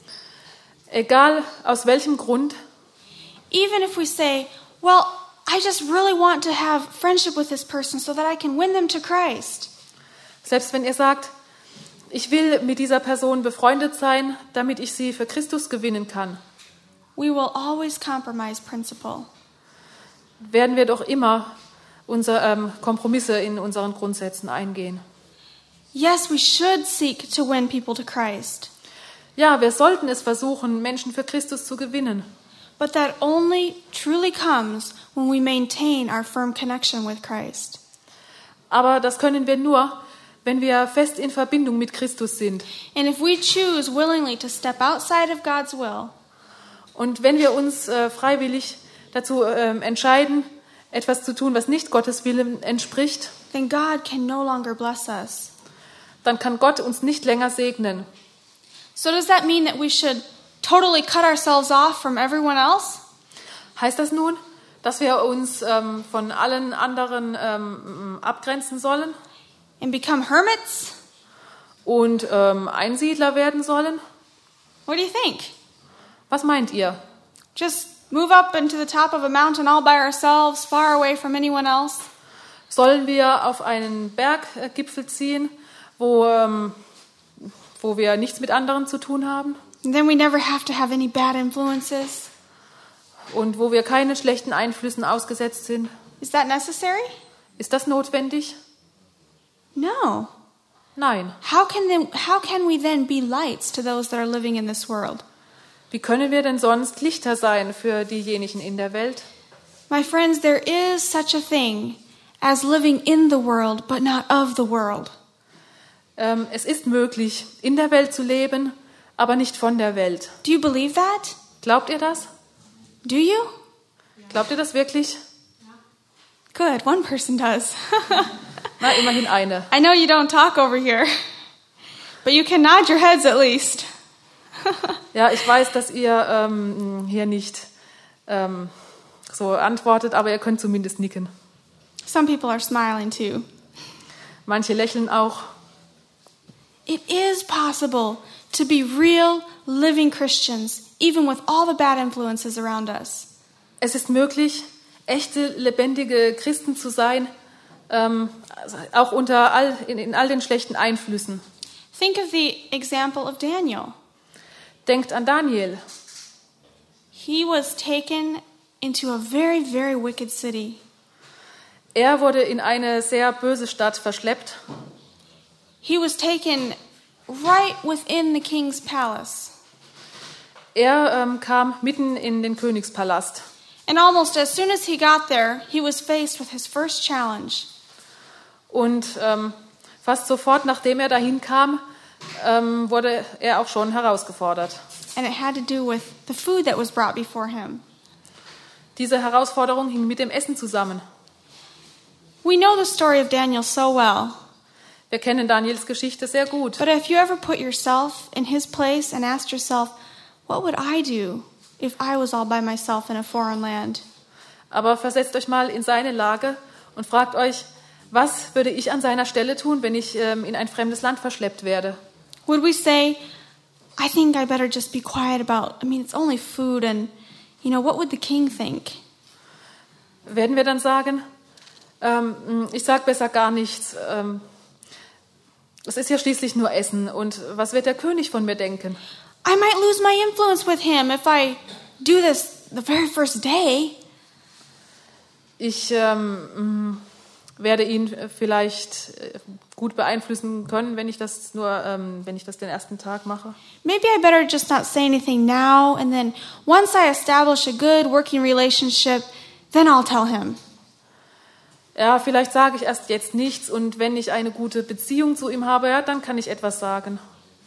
egal aus welchem Grund, even if we say, well, I just really want to have friendship with this person so that I can win them to Christ. selbst wenn ihr sagt, ich will mit dieser Person befreundet sein, damit ich sie für Christus gewinnen kann, We will always compromise principle. werden wir doch immer unsere ähm, Kompromisse in unseren Grundsätzen eingehen. Yes, we should seek to win people to Christ, Ja, wir sollten es versuchen, Menschen für Christus zu gewinnen. but that only truly comes when we maintain our firm connection with Christ. Aber das können wir nur, wenn wir fest in Verbindung mit Christus sind. And if we choose willingly to step outside of God's will, Und wenn wir uns äh, freiwillig dazu ähm, entscheiden, etwas zu tun, was nicht Gottes Willen entspricht, then God can no longer bless us. dann kann Gott uns nicht länger segnen. So does that mean that we should totally cut ourselves off from everyone else? Heißt das nun, dass wir uns ähm, von allen anderen ähm, abgrenzen sollen And become hermits? und ähm, Einsiedler werden sollen? What do you think? Was meint ihr? Just move up into the top of a mountain all by ourselves, far away from anyone else? Sollen wir auf einen Berggipfel ziehen, wo, ähm, wo wir nichts mit anderen zu tun haben And then we never have to have any bad influences? und wo wir keine schlechten Einflüssen ausgesetzt sind? Is that necessary? Ist das notwendig? No. Nein. How can then, how can we then be lights to those that are living in this world? Wie können wir denn sonst Lichter sein für diejenigen in der Welt? My friends, there is such a thing as living in the world but not of the world. Ähm, es ist möglich, in der Welt zu leben, aber nicht von der Welt. Do you believe that? Glaubt ihr das? Do you? Glaubt ihr das wirklich? Good, one person does. Na, immerhin eine. I know you don't talk over here, but you can nod your heads at least. Ja, ich weiß, dass ihr ähm, hier nicht ähm, so antwortet, aber ihr könnt zumindest nicken. Some people are smiling too. Manche lächeln auch. It is possible to be real, living Christians, even with all the bad influences around us. Es ist möglich, echte, lebendige Christen zu sein, ähm, also auch unter all, in, in all den schlechten Einflüssen. Think of the example of Daniel. Denkt an Daniel. He was taken into a very, very wicked city. Er wurde in eine sehr böse Stadt verschleppt. He was taken right within the king's palace. Er ähm, kam mitten in den Königspalast. And almost as soon as he got there, he was faced with his first challenge. Und ähm, fast sofort, nachdem er dahin kam, ähm, wurde er auch schon herausgefordert. And it had to do with the food that was brought before him. Diese Herausforderung hing mit dem Essen zusammen. We know the story of Daniel so well. Wir kennen Daniels Geschichte sehr gut. But if you ever put yourself in his place and asked yourself, what would I do if I was all by myself in a foreign land? Aber versetzt euch mal in seine Lage und fragt euch, was würde ich an seiner Stelle tun, wenn ich ähm, in ein fremdes Land verschleppt werde? Would we say, I think I better just be quiet about, I mean, it's only food and, you know, what would the king think? Werden wir dann sagen, ähm, ich sage besser gar nichts, ähm, Es ist ja schließlich nur Essen. Und was wird der König von mir denken? I might lose my influence with him if I do this the very first day. Ich ähm, werde ihn vielleicht gut beeinflussen können, wenn ich das nur, ähm, wenn ich das den ersten Tag mache. Maybe I better just not say anything now, and then once I establish a good working relationship, then I'll tell him. Ja, vielleicht sage ich erst jetzt nichts und wenn ich eine gute Beziehung zu ihm habe, ja, dann kann ich etwas sagen.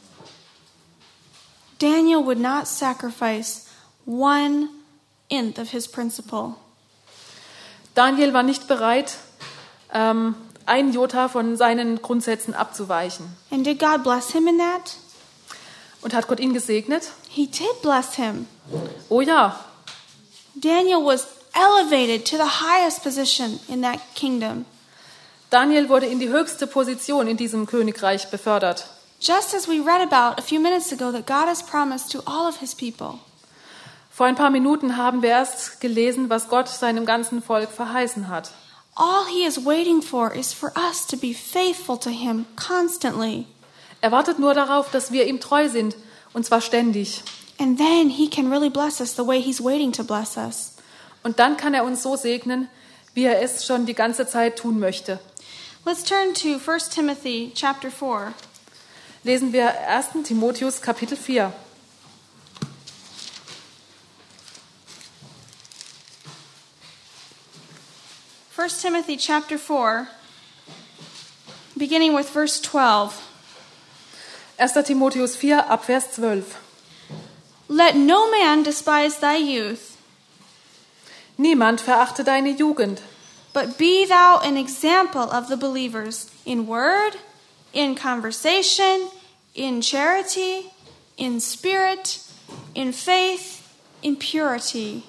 Daniel would not sacrifice one inch of his principle. Daniel war nicht bereit, ähm, ein Jota von seinen Grundsätzen abzuweichen. And did God bless him in that? Und hat Gott ihn gesegnet? He did bless him. Oh ja. Daniel was elevated to the highest position in that kingdom. Daniel wurde in die höchste Position in diesem Königreich befördert. Just as we read about a few minutes ago that God has promised to all of his people. Vor ein paar Minuten haben wir erst gelesen, was Gott seinem ganzen Volk verheißen hat. All he is waiting for is for us to be faithful to him constantly. Er wartet nur darauf, dass wir ihm treu sind, und zwar ständig. And then he can really bless us the way he's waiting to bless us. Und dann kann er uns so segnen, wie er es schon die ganze Zeit tun möchte. Let's turn to First Timothy chapter four. Lesen wir ersten Timotheus Kapitel vier. First Timothy chapter four, beginning with verse twelve. erster Timotheus vier, ab Vers zwölf. Let no man despise thy youth, Niemand verachte deine Jugend, but be thou an example of the believers in word, in conversation, in charity, in spirit, in faith, in purity.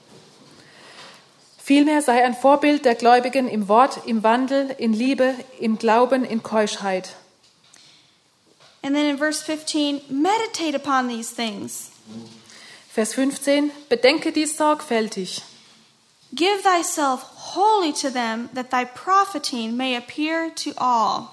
Vielmehr sei ein Vorbild der Gläubigen im Wort, im Wandel, in Liebe, im Glauben, in Keuschheit. And then in verse fifteen, meditate upon these things. Vers fünfzehn, bedenke dies sorgfältig. Give thyself wholly to them, that thy profiting may appear to all.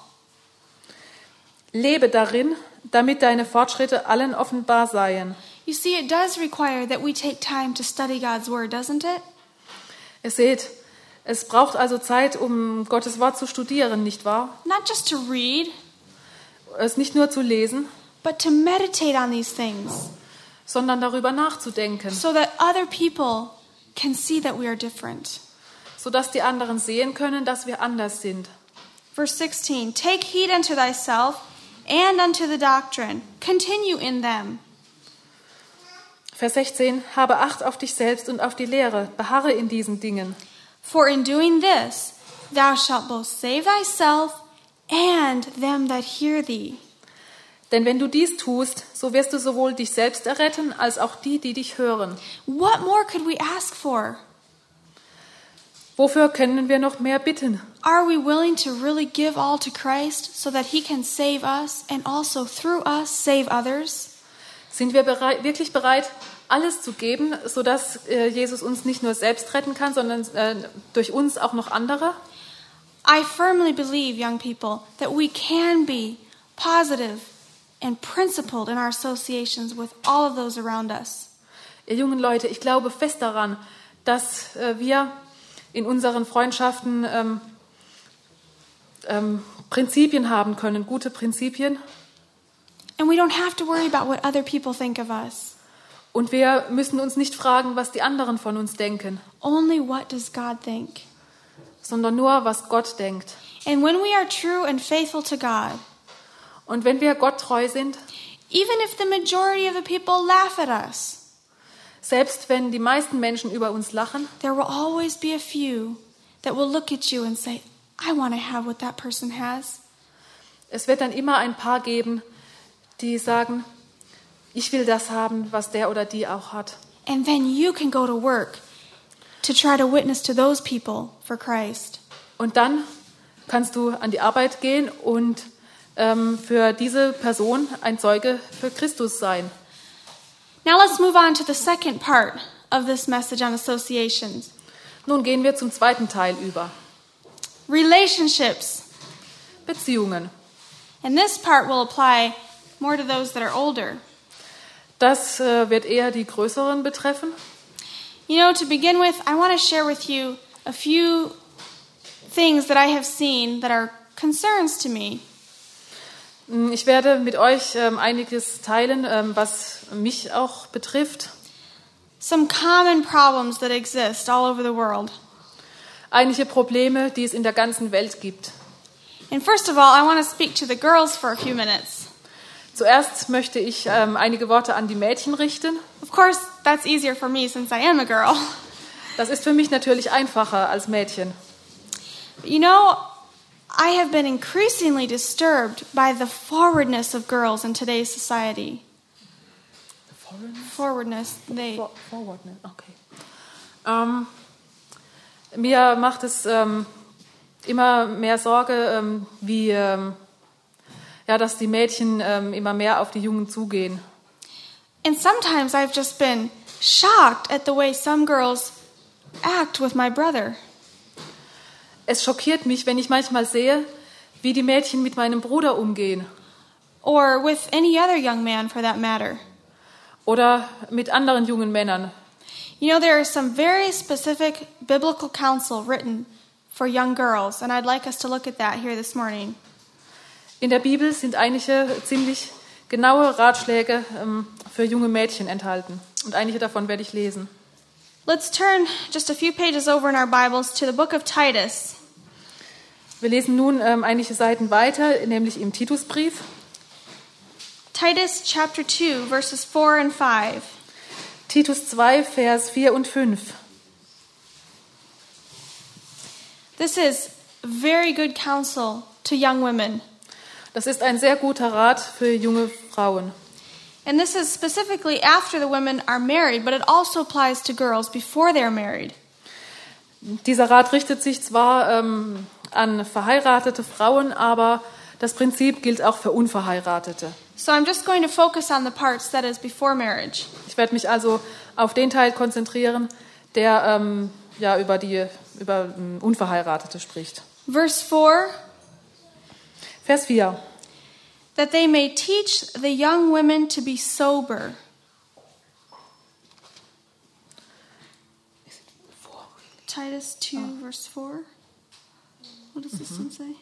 Lebe darin, damit deine Fortschritte allen offenbar seien. You see, it does require that we take time to study God's word, doesn't it? Ihr seht, es braucht also Zeit, um Gottes Wort zu studieren, nicht wahr? Not just to read, Es nicht nur zu lesen, but to meditate on these things, sondern darüber nachzudenken, so that other people can see that we are different. sodass die anderen sehen können, dass wir anders sind. Verse sixteen, take heed unto thyself and unto the doctrine. Continue in them. Vers sechzehn, habe Acht auf dich selbst und auf die Lehre, beharre in diesen Dingen. For in doing this, thou shalt both save thyself and them that hear thee. Denn wenn du dies tust, so wirst du sowohl dich selbst erretten, als auch die, die dich hören. What more could we ask for? Wofür können wir noch mehr bitten? Are we willing to really give all to Christ so that he can save us and also through us save others? Sind wir bereit, wirklich bereit, alles zu geben, sodass äh, Jesus uns nicht nur selbst retten kann, sondern äh, durch uns auch noch andere? I firmly believe, young people, that we can be positive and principled in our associations with all of those around us. Ihr jungen Leute, ich glaube fest daran, dass äh, wir in unseren Freundschaften ähm, ähm, Prinzipien haben können, gute Prinzipien. And we don't have to worry about what other people think of us. Und wir müssen uns nicht fragen, was die anderen von uns denken, Only what does God think? sondern nur, was Gott denkt. And when we are true and faithful to God, Und wenn wir Gott treu sind, even if the majority of the people laugh at us, selbst wenn die meisten Menschen über uns lachen, there will always be a few that will look at you and say, I want to have what that person has. es wird dann immer ein paar geben, die sagen, ich will das haben, was der oder die auch hat. And then you can go to work to try to witness to those people for Christ. Und dann kannst du an die Arbeit gehen und ähm, für diese Person ein Zeuge für Christus sein. Now let's move on to the second part of this message on associations. Nun gehen wir zum zweiten Teil über. Relationships. Beziehungen. And this part will apply more to those that are older. Das äh, wird eher die Größeren betreffen. You know, to begin with, I want to share with you a few things that I have seen that are concerns to me. Ich werde mit euch ähm, einiges teilen, ähm, was mich auch betrifft. Some common problems that exist all over the world. Einige Probleme, die es in der ganzen Welt gibt. And first of all, I want to speak to the girls for a few minutes. Zuerst möchte ich ähm, einige Worte an die Mädchen richten. Of course, that's easier for me since I am a girl. Das ist für mich natürlich einfacher als Mädchen. But you know, I have been increasingly disturbed by the forwardness of girls in today's society. Forwardness. They. For, forwardness, okay. Ähm, mir macht es ähm, immer mehr Sorge, ähm, wie, ähm, ja, dass die Mädchen ähm, immer mehr auf die Jungen zugehen. And sometimes I've just been shocked at the way some girls act with my brother. Es schockiert mich, wenn ich manchmal sehe, wie die Mädchen mit meinem Bruder umgehen. Or with any other young man for that matter. Oder mit anderen jungen Männern. You know, there is some very specific biblical counsel written for young girls, and I'd like us to look at that here this morning. In der Bibel sind einige ziemlich genaue Ratschläge ähm, für junge Mädchen enthalten. Und einige davon werde ich lesen. Let's turn just a few pages over in our Bibles to the book of Titus. Wir lesen nun ähm, einige Seiten weiter, nämlich im Titusbrief. Titus chapter two, verses four and five. Titus zwei, Vers vier und fünf. This is very good counsel to young women. Das ist ein sehr guter Rat für junge Frauen. And this is specifically after the women are married, but it also applies to girls before they're married. Dieser Rat richtet sich zwar ähm, an verheiratete Frauen, aber das Prinzip gilt auch für Unverheiratete. So I'm just going to focus on the parts that is before marriage. Ich werde mich also auf den Teil konzentrieren, der ähm, ja über die über ähm, Unverheiratete spricht. Verse four, Vers vier. that they may teach the young women to be sober. Titus two, oh. verse four. What does this one say?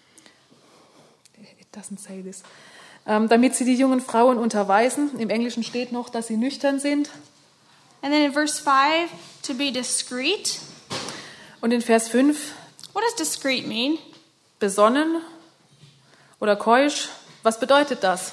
It doesn't say this. Ähm, damit sie die jungen Frauen unterweisen. Im Englischen steht noch, dass sie nüchtern sind. And then in verse five, to be discreet. Und in Vers fünf, what does discreet mean? Besonnen oder keusch. Was bedeutet das?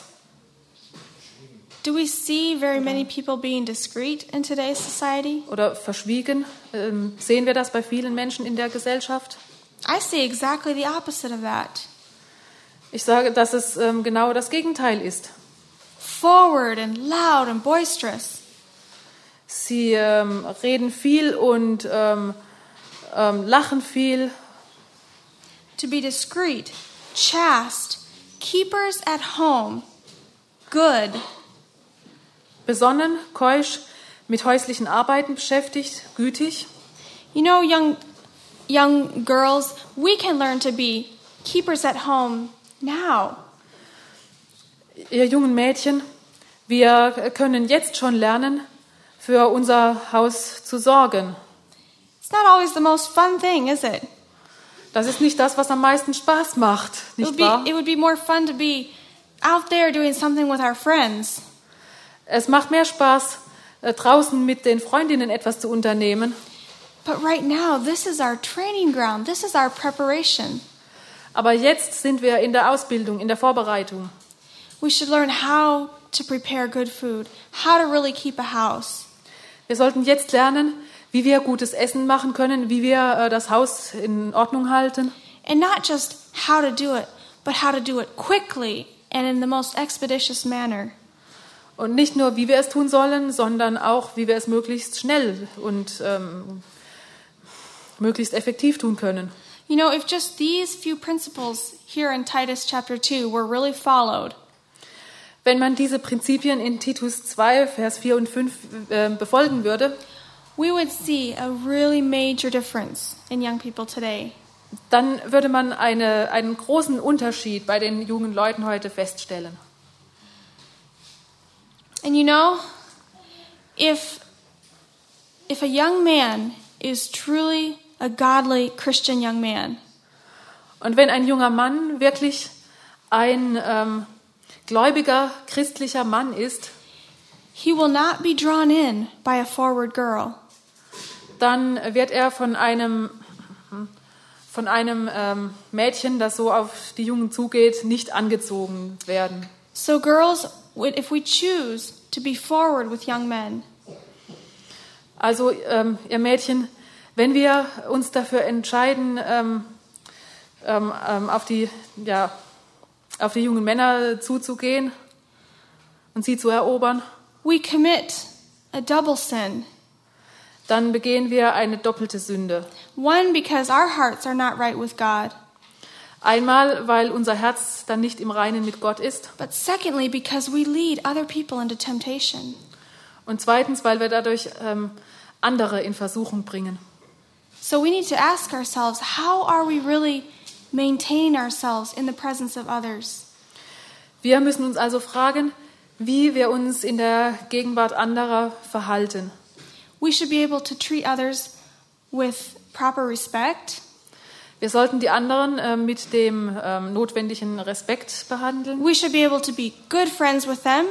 Do we see very many people being discreet in today's society? Oder verschwiegen? Ähm, sehen wir das bei vielen Menschen in der Gesellschaft? I see exactly the opposite of that. Ich sage, dass es ähm, genau das Gegenteil ist. Forward and loud and boisterous. Sie ähm, reden viel und ähm, ähm, lachen viel. To be discreet, chaste, keepers at home, good. Besonnen, keusch, mit häuslichen Arbeiten beschäftigt, gütig. You know, young young girls, we can learn to be keepers at home now. Ihr jungen Mädchen, wir können jetzt schon lernen, für unser Haus zu sorgen. It's not always the most fun thing, is it? Das ist nicht das, was am meisten Spaß macht, It would nicht wahr? be, it would be more fun to be out there doing something with our friends. Es macht mehr Spaß, äh, draußen mit den Freundinnen etwas zu unternehmen. But right now, this is our training ground. This is our preparation. Aber jetzt sind wir in der Ausbildung, in der Vorbereitung. We should learn how to prepare good food, how to really keep a house. Wir sollten jetzt lernen, wie wir gutes Essen machen können, wie wir äh, das Haus in Ordnung halten. And not just how to do it, but how to do it quickly and in the most expeditious manner. Und nicht nur, wie wir es tun sollen, sondern auch, wie wir es möglichst schnell und ähm, möglichst effektiv tun können. You know, if just these few principles here in Titus chapter two were really followed, wenn man diese Prinzipien in Titus zwei, Vers vier und fünf äh, befolgen würde, we would see a really major difference in young people today. dann würde man eine, einen großen Unterschied bei den jungen Leuten heute feststellen. And you know, if if a young man is truly a godly Christian young man, Und wenn ein junger Mann wirklich ein ähm, gläubiger christlicher Mann ist, he will not be drawn in by a forward girl. dann wird er von einem von einem ähm, Mädchen, das so auf die Jungen zugeht, nicht angezogen werden. So girls, if we choose to be forward with young men, Also ähm, ihr Mädchen, wenn wir uns dafür entscheiden, ähm, ähm, ähm, auf die ja auf die jungen Männer zuzugehen und sie zu erobern, we commit a double sin. dann begehen wir eine doppelte Sünde. One, because our hearts are not right with God. Einmal, weil unser Herz dann nicht im Reinen mit Gott ist. But secondly, because we lead other people into temptation. Und zweitens, weil wir dadurch ähm, andere in Versuchung bringen. So we need to ask ourselves, how are we really maintaining ourselves in the presence of others? Wir müssen uns also fragen, wie wir uns in der Gegenwart anderer verhalten. We should be able to treat others with proper respect. Wir sollten die anderen äh, mit dem ähm, notwendigen Respekt behandeln. We should be able to be good friends with them.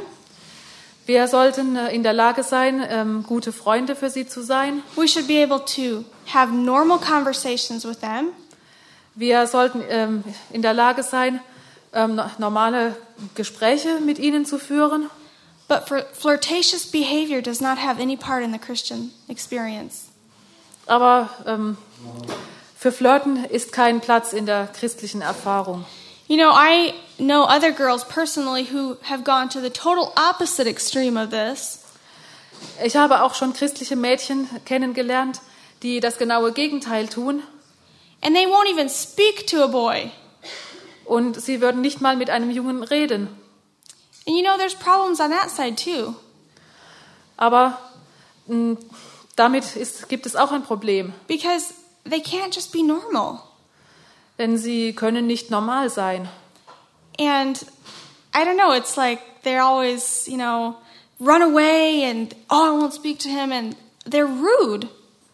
Wir sollten äh, in der Lage sein, ähm, gute Freunde für sie zu sein. We should be able to have normal conversations with them. Wir sollten ähm, in der Lage sein, ähm, normale Gespräche mit ihnen zu führen. But for flirtatious behavior does not have any part in the Christian experience. Aber ähm, für Flirten ist kein Platz in der christlichen Erfahrung. You know, I know other girls personally who have gone to the total opposite extreme of this. Ich habe auch schon christliche Mädchen kennengelernt, die das genaue Gegenteil tun. And they won't even speak to a boy. Und sie würden nicht mal mit einem Jungen reden. And you know, there's problems on that side too. Aber mh, damit ist, gibt es auch ein Problem. Because they can't just be normal. Denn sie können nicht normal sein. And I don't know, it's like they're always, you know, run away and, oh, I won't speak to him. And they're rude.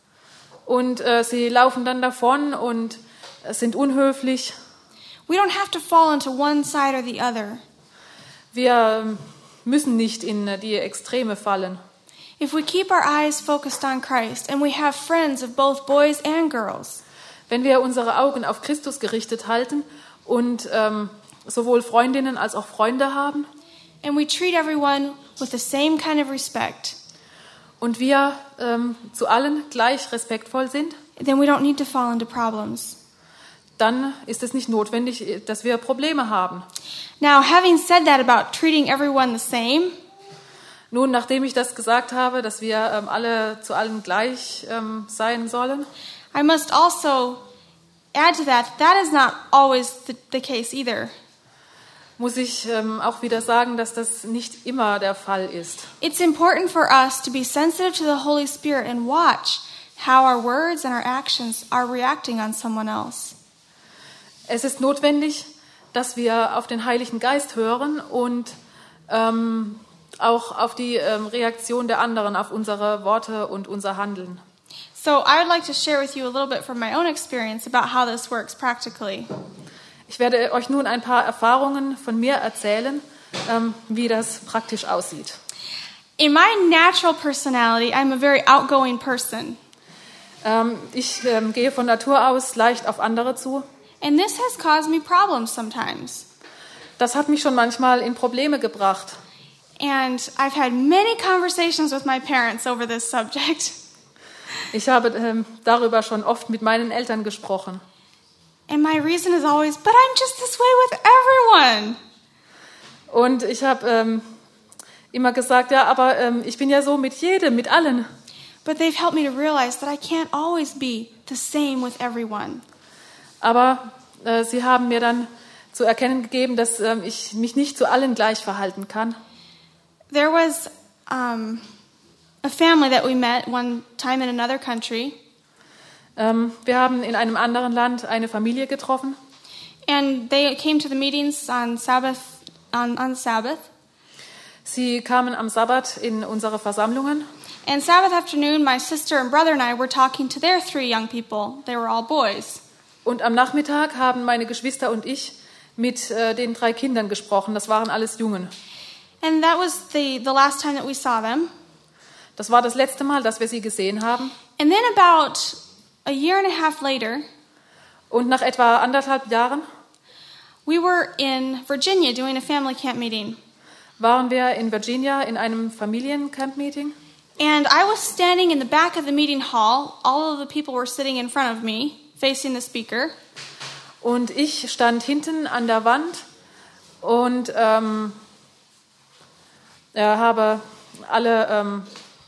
Und äh, sie laufen dann davon und äh, sind unhöflich. We don't have to fall into one side or the other. Wir ähm, müssen nicht in äh, die Extreme fallen. If we keep our eyes focused on Christ and we have friends of both boys and girls, Wenn wir unsere Augen auf Christus gerichtet halten und ähm, sowohl Freundinnen als auch Freunde haben and we treat everyone with the same kind of respect, und wir ähm, zu allen gleich respektvoll sind, then we don't need to fall into problems. dann ist es nicht notwendig, dass wir Probleme haben. Now, having said that about treating everyone the same, Nun, nachdem ich das gesagt habe, dass wir ähm, alle zu allen gleich ähm, sein sollen, I must also add to that, that is not always the, the case either. muss ich ähm, auch wieder sagen, dass das nicht immer der Fall ist. It's important for us to be sensitive to the Holy Spirit and watch how our words and our actions are reacting on someone else. Es ist notwendig, dass wir auf den Heiligen Geist hören und ähm, auch auf die ähm, Reaktion der anderen, auf unsere Worte und unser Handeln. So I would like to share with you a little bit from my own experience about how this works practically. Ich werde euch nun ein paar Erfahrungen von mir erzählen, ähm, wie das praktisch aussieht. In my natural personality, I'm a very outgoing person. Ähm, ich ähm, gehe von Natur aus leicht auf andere zu. And this has caused me problems sometimes. Das hat mich schon manchmal in Probleme gebracht. And I've had many conversations with my parents over this subject. Ich habe ähm, darüber schon oft mit meinen Eltern gesprochen. And my reason is always, but I'm just this way with everyone. Und ich habe ähm, immer gesagt, ja, aber ähm, ich bin ja so mit jedem, mit allen. But they've helped me to realize that I can't always be the same with everyone. Aber äh, sie haben mir dann zu erkennen gegeben, dass ähm, ich mich nicht zu allen gleich verhalten kann. There was um, a family that we met one time in another country. Ähm, wir haben in einem anderen Land eine Familie getroffen. And they came to the meetings on Sabbath, on, on Sabbath. Sie kamen am Sabbat in unsere Versammlungen. And Sabbath afternoon, my sister and brother and I were talking to their three young people. They were all boys. Und am Nachmittag haben meine Geschwister und ich mit äh, den drei Kindern gesprochen. Das waren alles Jungen. And that was the, the last time that we saw them. Das war das letzte Mal, dass wir sie gesehen haben. And then about a year and a half later, Und nach etwa anderthalb Jahren we were in Virginia doing a family camp meeting. waren wir in Virginia in einem Familiencamp-Meeting. And I was standing in the back of the meeting hall. All of the people were sitting in front of me, facing the speaker. Und ich stand hinten an der Wand und ähm, äh, habe alle, ähm,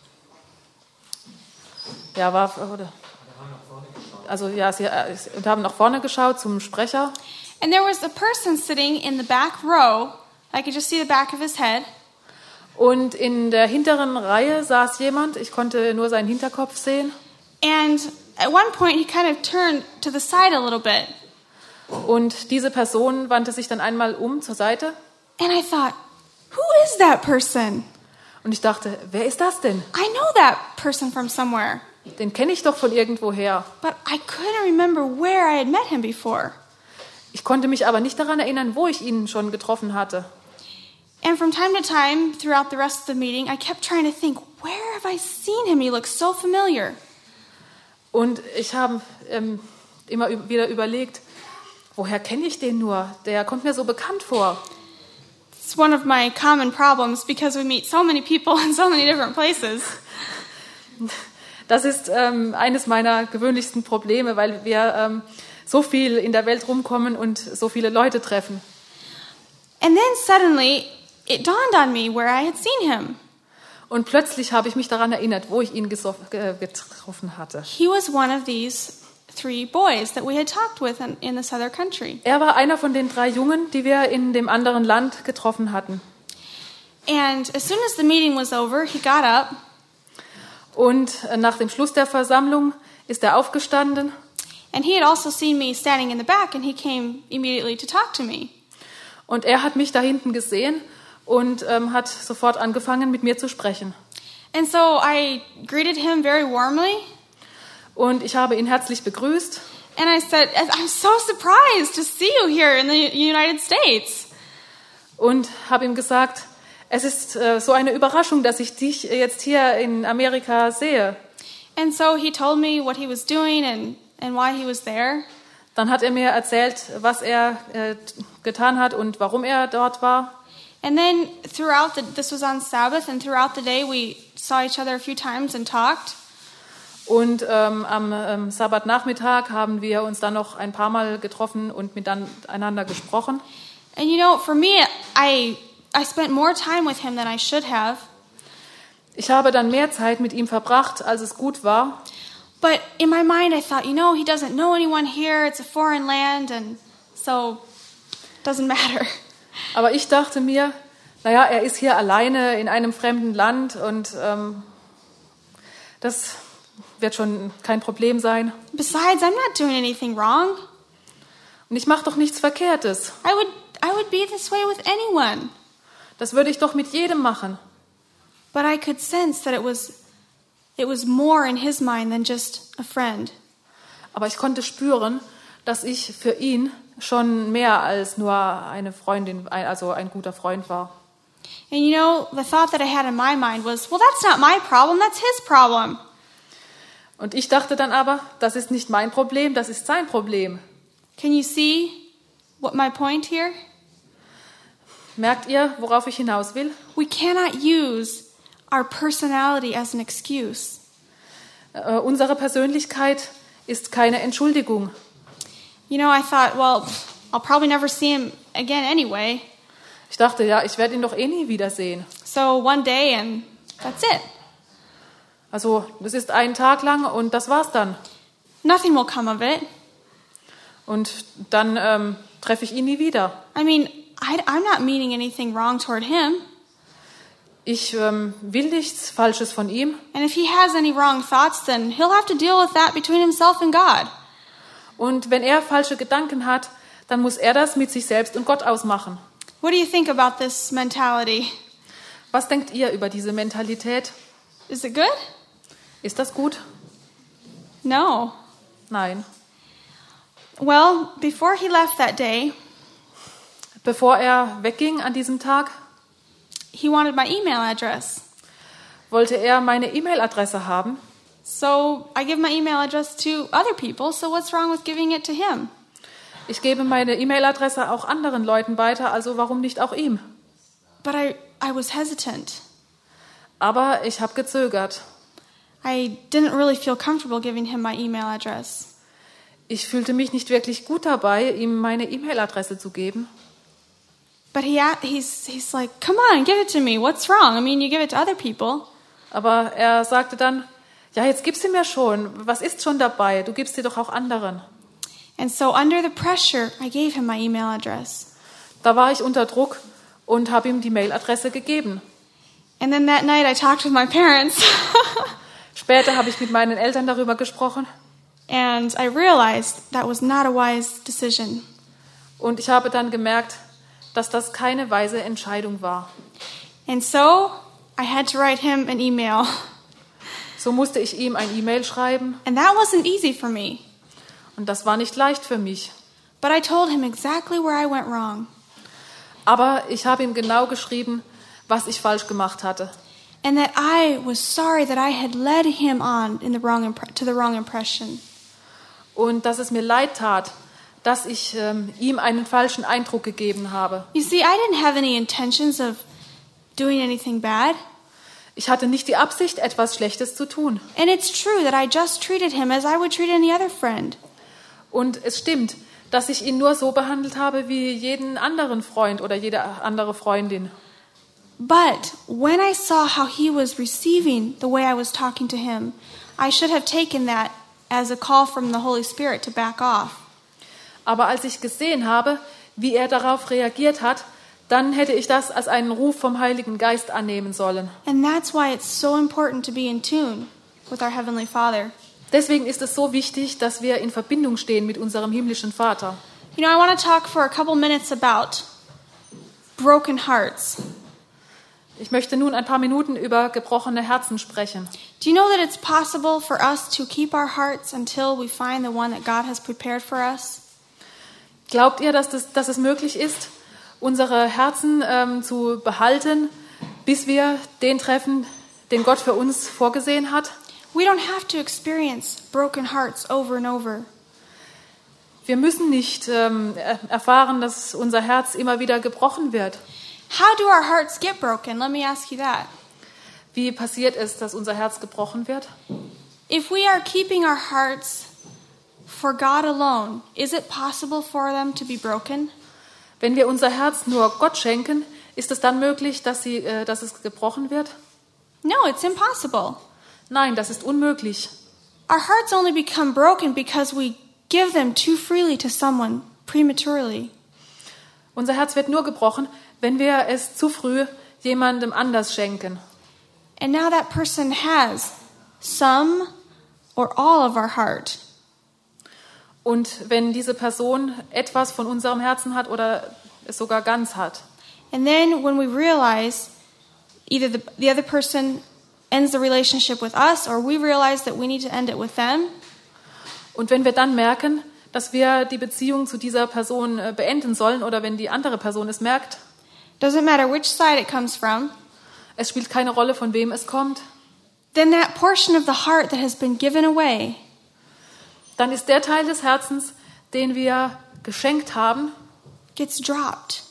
ja, war, oder, also ja, sie äh, und haben nach vorne geschaut zum Sprecher. And there was a person sitting in the back row. I could just see the back of his head. Und in der hinteren Reihe saß jemand, ich konnte nur seinen Hinterkopf sehen. And at one point, he kind of turned to the side a little bit. Und diese Person wandte sich dann einmal um zur Seite. And I thought, who is that person? Und ich dachte, wer ist das denn? I know that person from somewhere. Den kenne ich doch von irgendwoher. But I couldn't remember where I had met him before. Ich konnte mich aber nicht daran erinnern, wo ich ihn schon getroffen hatte. And from time to time, throughout the rest of the meeting, I kept trying to think, where have I seen him? He looks so familiar. Und ich habe ähm, immer ü- wieder überlegt, woher kenne ich den nur? Der kommt mir so bekannt vor. It's one of my common problems because we meet so many people in so many different places. Das ist ähm, eines meiner gewöhnlichsten Probleme, weil wir ähm, so viel in der Welt rumkommen und so viele Leute treffen. And then suddenly, it dawned on me where I had seen him. Und plötzlich habe ich mich daran erinnert, wo ich ihn gesoff- ge- getroffen hatte. He was one of these three boys that we had talked with in, in this other country. Er war einer von den drei Jungen, die wir in dem anderen Land getroffen hatten. And as soon as the meeting was over, he got up Und äh, nach dem Schluss der Versammlung ist er aufgestanden. and he had also seen me standing in the back and he came immediately to talk to me. Und er hat mich da hinten gesehen und ähm, hat sofort angefangen, mit mir zu sprechen. And so I greeted him very warmly Und ich habe ihn herzlich begrüßt. and I said, I'm so surprised to see you here in the United States. Und habe ihm gesagt, es ist äh, so eine Überraschung, dass ich dich jetzt hier in Amerika sehe. And so he told me what he was doing and, and why he was there. Dann hat er mir erzählt, was er äh, getan hat und warum er dort war. And then throughout the, this was on Sabbath, and throughout the day we saw each other a few times and talked. Und ähm, am ähm, Sabbatnachmittag haben wir uns dann noch ein paar Mal getroffen und miteinander gesprochen. And you know, for me, I I spent more time with him than I should have. Ich habe dann mehr Zeit mit ihm verbracht, als es gut war. But in my mind, I thought, you know, he doesn't know anyone here. It's a foreign land, and so it doesn't matter. Aber ich dachte mir, naja, er ist hier alleine in einem fremden Land und ähm, das wird schon kein Problem sein. Besides, I'm not doing anything wrong. Und ich mache doch nichts Verkehrtes. I would I would be this way with anyone. Das würde ich doch mit jedem machen. But I could sense that it was it was more in his mind than just a friend. Aber ich konnte spüren, dass ich für ihn schon mehr als nur eine Freundin, also ein guter Freund war. And you know, the thought that I had in my mind was, well, that's not my problem, that's his problem. Und ich dachte dann aber, das ist nicht mein Problem, das ist sein Problem. Can you see what my point here? Merkt ihr, worauf ich hinaus will? We cannot use our personality as an excuse. Äh, unsere Persönlichkeit ist keine Entschuldigung. You know, I thought, well, I'll probably never see him again anyway. Ich dachte, ja, ich werde ihn doch eh nie wiedersehen. So one day and that's it. Also, das ist ein Tag lang und das war's dann. Nothing will come of it. Und dann ähm, treffe ich ihn nie wieder. I mean, I, I'm not meaning anything wrong toward him. ich ähm, will nichts Falsches von ihm. And if he has any wrong thoughts, then he'll have to deal with that between himself and God. Und wenn er falsche Gedanken hat, dann muss er das mit sich selbst und Gott ausmachen. What do you think about this mentality? Was denkt ihr über diese Mentalität? Is it good? Ist das gut? No. Nein. Well, before he left that day, Bevor er wegging an diesem Tag, he wanted my email address. wollte er meine E-Mail-Adresse haben. So I give my email address to other people, so what's wrong with giving it to him? Ich gebe meine E-Mail-Adresse auch anderen Leuten weiter, also warum nicht auch ihm? But I, I was hesitant. Aber ich habe gezögert. I didn't really feel comfortable giving him my email address. Ich fühlte mich nicht wirklich gut dabei, ihm meine E-Mail-Adresse zu geben. But he he's he's like, come on, give it to me. What's wrong? I mean, you give it to other people. Aber er sagte dann, ja, jetzt gib sie mir schon. Was ist schon dabei? Du gibst sie doch auch anderen. And so under the pressure, I gave him my email address. Da war ich unter Druck und habe ihm die Mailadresse gegeben. And then that night I talked with my parents. Später habe ich mit meinen Eltern darüber gesprochen. And I realized that was not a wise decision. Und ich habe dann gemerkt, dass das keine weise Entscheidung war. And so I had to write him an email. So musste ich ihm ein E-Mail schreiben. And that wasn't easy for me. Und das war nicht leicht für mich. But I told him exactly where I went wrong. Aber ich habe ihm genau geschrieben, was ich falsch gemacht hatte. And that I was sorry that I had led him on in the wrong impre- to the wrong impression. Und dass es mir leid tat, dass ich ähm, ihm einen falschen Eindruck gegeben habe. You see, I didn't have any intentions of doing anything bad. Ich hatte nicht die Absicht, etwas Schlechtes zu tun. And it's true that I just treated him as I would treat any other friend. Und es stimmt, dass ich ihn nur so behandelt habe wie jeden anderen Freund oder jede andere Freundin. But when I saw how he was receiving the way I was talking to him, I should have taken that as a call from the Holy Spirit to back off. Aber als ich gesehen habe, wie er darauf reagiert hat, dann hätte ich das als einen Ruf vom Heiligen Geist annehmen sollen. And that's why it's so important to be in tune with our Heavenly Father. Deswegen ist es so wichtig, dass wir in Verbindung stehen mit unserem himmlischen Vater. You know, I want to talk for a couple minutes about broken hearts. Ich möchte nun ein paar Minuten über gebrochene Herzen sprechen. Do you know that it's possible for us to keep our hearts until we find the one that God has prepared for us? Glaubt ihr, dass, das, dass es möglich ist, unsere Herzen ähm, zu behalten, bis wir den treffen, den Gott für uns vorgesehen hat? We don't have to experience broken hearts over and over. Wir müssen nicht ähm, erfahren, dass unser Herz immer wieder gebrochen wird. How do our hearts get broken? Let me ask you that. Wie passiert es, dass unser Herz gebrochen wird? If we are keeping our hearts for God alone, is it possible for them to be broken? Wenn wir unser Herz nur Gott schenken, ist es dann möglich, dass, sie, äh, dass es gebrochen wird? No, it's impossible. Nein, das ist unmöglich. Our hearts only become broken because we give them too freely to someone prematurely. Unser Herz wird nur gebrochen, wenn wir es zu früh jemandem anders schenken. And now that person has some or all of our heart. Und wenn diese Person etwas von unserem Herzen hat oder es sogar ganz hat. And then when we realize either the, the other person ends the relationship with us or we realize that we need to end it with them. Und wenn wir dann merken, dass wir die Beziehung zu dieser Person beenden sollen oder wenn die andere Person es merkt, doesn't matter which side it comes from, es spielt keine Rolle, von wem es kommt, then that portion of the heart that has been given away, dann ist der Teil des Herzens, den wir geschenkt haben, gets dropped.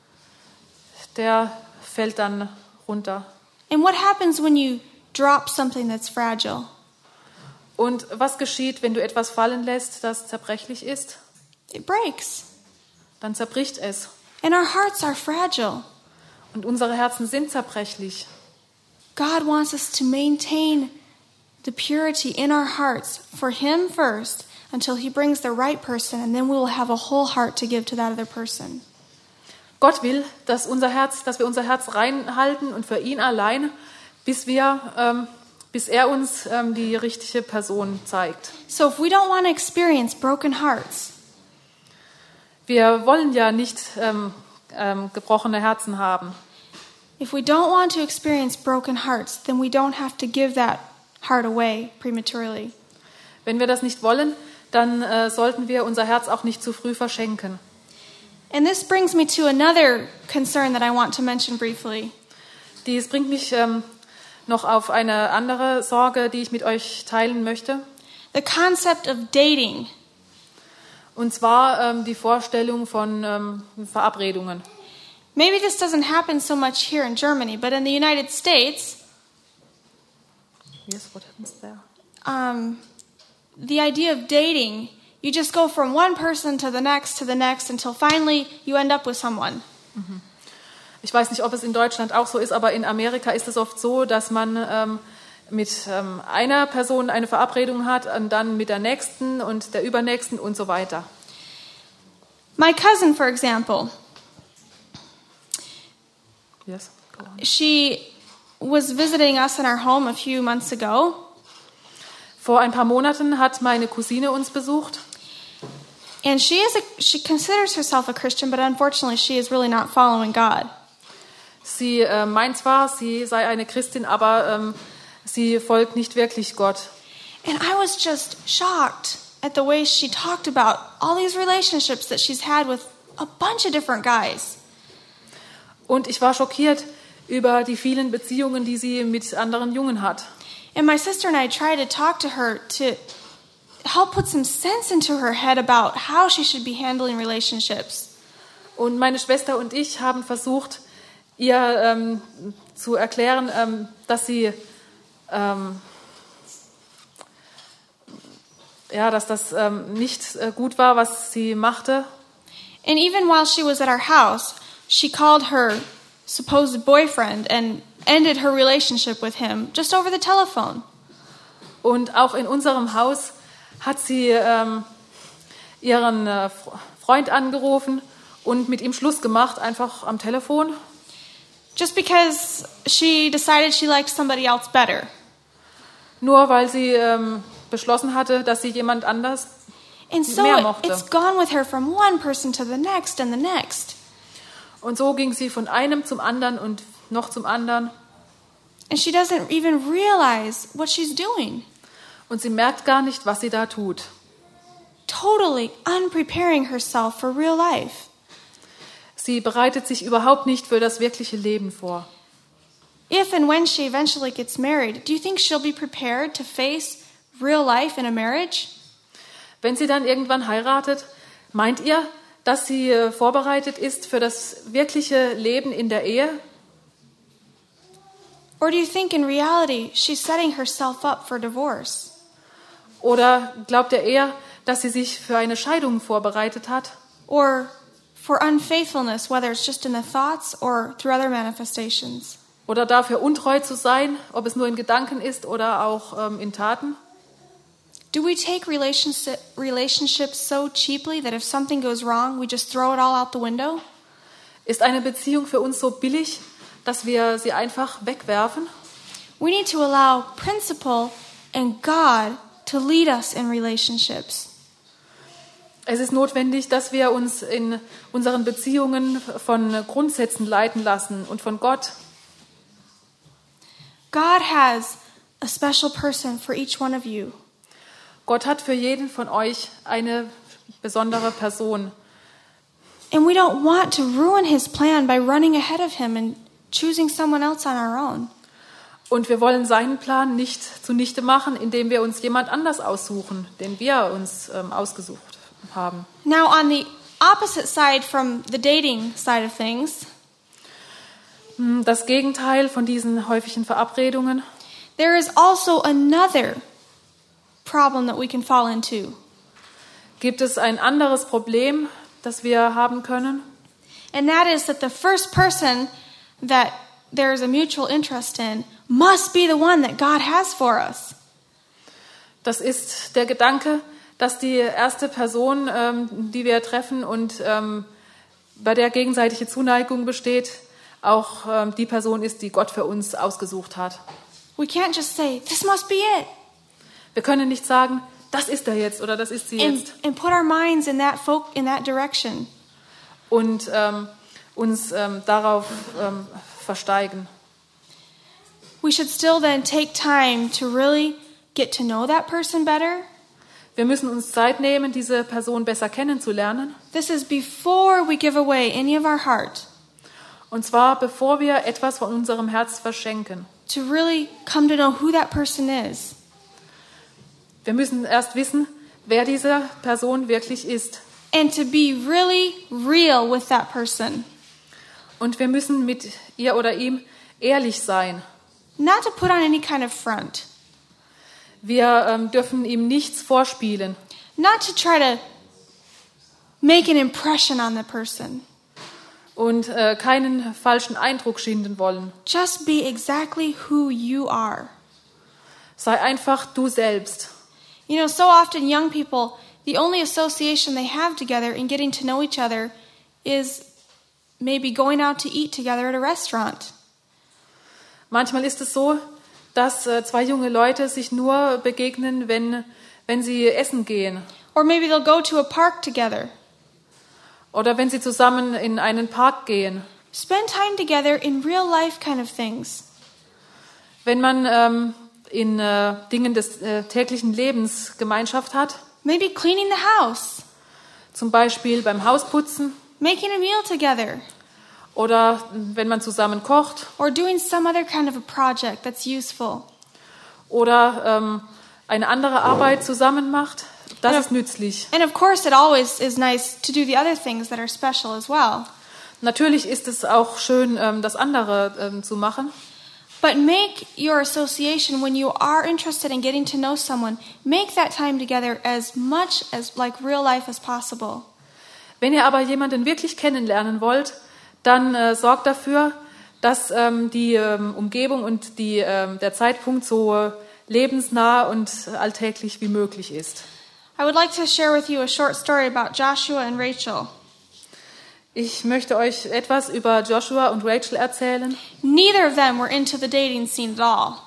Der fällt dann runter. And what happens when you drop something that's fragile? Und was geschieht, wenn du etwas fallen lässt, das zerbrechlich ist? It breaks. Dann zerbricht es. And our hearts are fragile. Und unsere Herzen sind zerbrechlich. God wants us to maintain the purity in our hearts for Him first until He brings the right person, and then we will have a whole heart to give to that other person. Gott will, dass unser Herz, dass wir unser Herz reinhalten und für ihn allein, bis wir, ähm, bis er uns ähm, die richtige Person zeigt. So if we don't want to experience broken hearts, Wir wollen ja nicht ähm, ähm, gebrochene Herzen haben. if we don't want to experience broken hearts, then we don't have to give that heart away prematurely. Wenn wir das nicht wollen, dann äh, sollten wir unser Herz auch nicht zu früh verschenken. And this brings me to another concern that I want to mention briefly. Dies bringt mich ähm, noch auf eine andere Sorge, die ich mit euch teilen möchte. The concept of dating. Und zwar ähm, die Vorstellung von ähm, Verabredungen. Maybe this doesn't happen so much here in Germany, but in the United States, Yes, what happens there? um, the idea of dating, you just go from one person to the next to the next until finally you end up with someone. Ich weiß nicht, ob es in Deutschland auch so ist, aber in Amerika ist es oft so, dass man ähm, mit ähm, einer Person eine Verabredung hat und dann mit der nächsten und der übernächsten und so weiter. My cousin, for example, Yes, go on. she was visiting us in our home a few months ago, Vor ein paar Monaten hat meine Cousine uns besucht. and she is a, she considers herself a Christian, but unfortunately she is really not following God. Sie äh, meint zwar, sie sei eine Christin, aber ähm, sie folgt nicht wirklich Gott. And I was just shocked at the way she talked about all these relationships that she's had with a bunch of different guys. Und ich war schockiert über die vielen Beziehungen, die sie mit anderen Jungen hat. And my sister and I tried to talk to her to help put some sense into her head about how she should be handling relationships. Und meine Schwester und ich haben versucht, ihr ähm, zu erklären, ähm, dass sie ähm, ja, dass das ähm, nicht äh, gut war, was sie machte. And even while she was at our house, she called her supposed boyfriend and ended her relationship with him just over the telephone. Und auch in unserem Haus hat sie ähm, ihren äh, Freund angerufen und mit ihm Schluss gemacht, einfach am Telefon. Just because she decided she liked somebody else better. Nur weil sie ähm, beschlossen hatte, dass sie jemand anders And so mehr it, mochte. it's gone with her from one person to the next and the next. Und so ging sie von einem zum anderen und noch zum anderen. And she doesn't even realize what she's doing. Und sie merkt gar nicht, was sie da tut. Totally unpreparing herself for real life. Sie bereitet sich überhaupt nicht für das wirkliche Leben vor. If and when she eventually gets married, do you think she'll be prepared to face real life in a marriage? Wenn sie dann irgendwann heiratet, meint ihr, dass sie äh, vorbereitet ist für das wirkliche Leben in der Ehe? Or do you think in reality she's setting herself up for divorce? Oder glaubt ihr eher, dass sie sich für eine Scheidung vorbereitet hat? Or for unfaithfulness, whether it's just in the thoughts or through other manifestations? Oder dafür untreu zu sein, ob es nur in Gedanken ist oder auch ähm, in Taten? Do we take relationship, relationships so cheaply that if something goes wrong, we just throw it all out the window? Ist eine Beziehung für uns so billig, dass wir sie einfach wegwerfen? We need to allow principle and God to lead us in relationships. Es ist notwendig, dass wir uns in unseren Beziehungen von Grundsätzen leiten lassen und von Gott. God has a special person for each one of you. Gott hat für jeden von euch eine besondere Person. And we don't want to ruin his plan by running ahead of him and choosing someone else on our own. Und wir wollen seinen Plan nicht zunichte machen, indem wir uns jemand anders aussuchen, den wir uns ähm, ausgesucht haben. Now, on the opposite side from the dating side of things, Das Gegenteil von diesen häufigen Verabredungen. there is also another problem that we can fall into. Gibt es ein anderes Problem, das wir haben können? And that is that the first person that there is a mutual interest in must be the one that God has for us. Das ist der Gedanke, dass die erste Person, ähm, die wir treffen und ähm, bei der gegenseitige Zuneigung besteht, auch ähm, die Person ist, die Gott für uns ausgesucht hat. We can't just say, this must be it, Wir können nicht sagen, das ist er jetzt oder das ist sie and, jetzt and put our minds in that folk in that direction. und ähm, uns ähm, darauf ähm, versteigen. We should still then take time to really get to know that person better. Wir müssen uns Zeit nehmen, diese Person besser kennenzulernen. This is before we give away any of our heart, Und zwar, bevor wir etwas von unserem Herz verschenken. to really come to know who that person is. Wir müssen erst wissen, wer diese Person wirklich ist. And to be really real with that person. Und wir müssen mit ihr oder ihm ehrlich sein. Not to put on any kind of front. Wir ähm, dürfen ihm nichts vorspielen. Not to try to make an impression on the person. Und äh, keinen falschen Eindruck schinden wollen. Just be exactly who you are. Sei einfach du selbst. You know, so often young people, the only association they have together in getting to know each other is maybe going out to eat together at a restaurant. Manchmal ist es so, dass äh, zwei junge Leute sich nur begegnen, wenn, wenn sie essen gehen. Or maybe they'll go to a park together. Oder wenn sie zusammen in einen Park gehen. Spend time together in real life kind of things. Wenn man ähm, in äh, Dingen des äh, täglichen Lebens Gemeinschaft hat, Maybe cleaning the house, zum Beispiel beim Hausputzen making a meal together, oder wenn man zusammen kocht or doing some other kind of a project that's useful. oder ähm, eine andere Arbeit zusammen macht, das ist nützlich. And of course, it always is nice to do the other things that are special as well. Natürlich ist es auch schön, ähm, das andere ähm, zu machen. But make your association, when you are interested in getting to know someone, make that time together as much as like real life as possible. Wenn ihr aber jemanden wirklich kennenlernen wollt, dann äh, sorgt dafür, dass ähm, die ähm, Umgebung und die, ähm, der Zeitpunkt so äh, lebensnah und alltäglich wie möglich ist. I would like to share with you a short story about Joshua and Rachel. Ich möchte euch etwas über Joshua und Rachel erzählen. Neither of them were into the dating scene at all.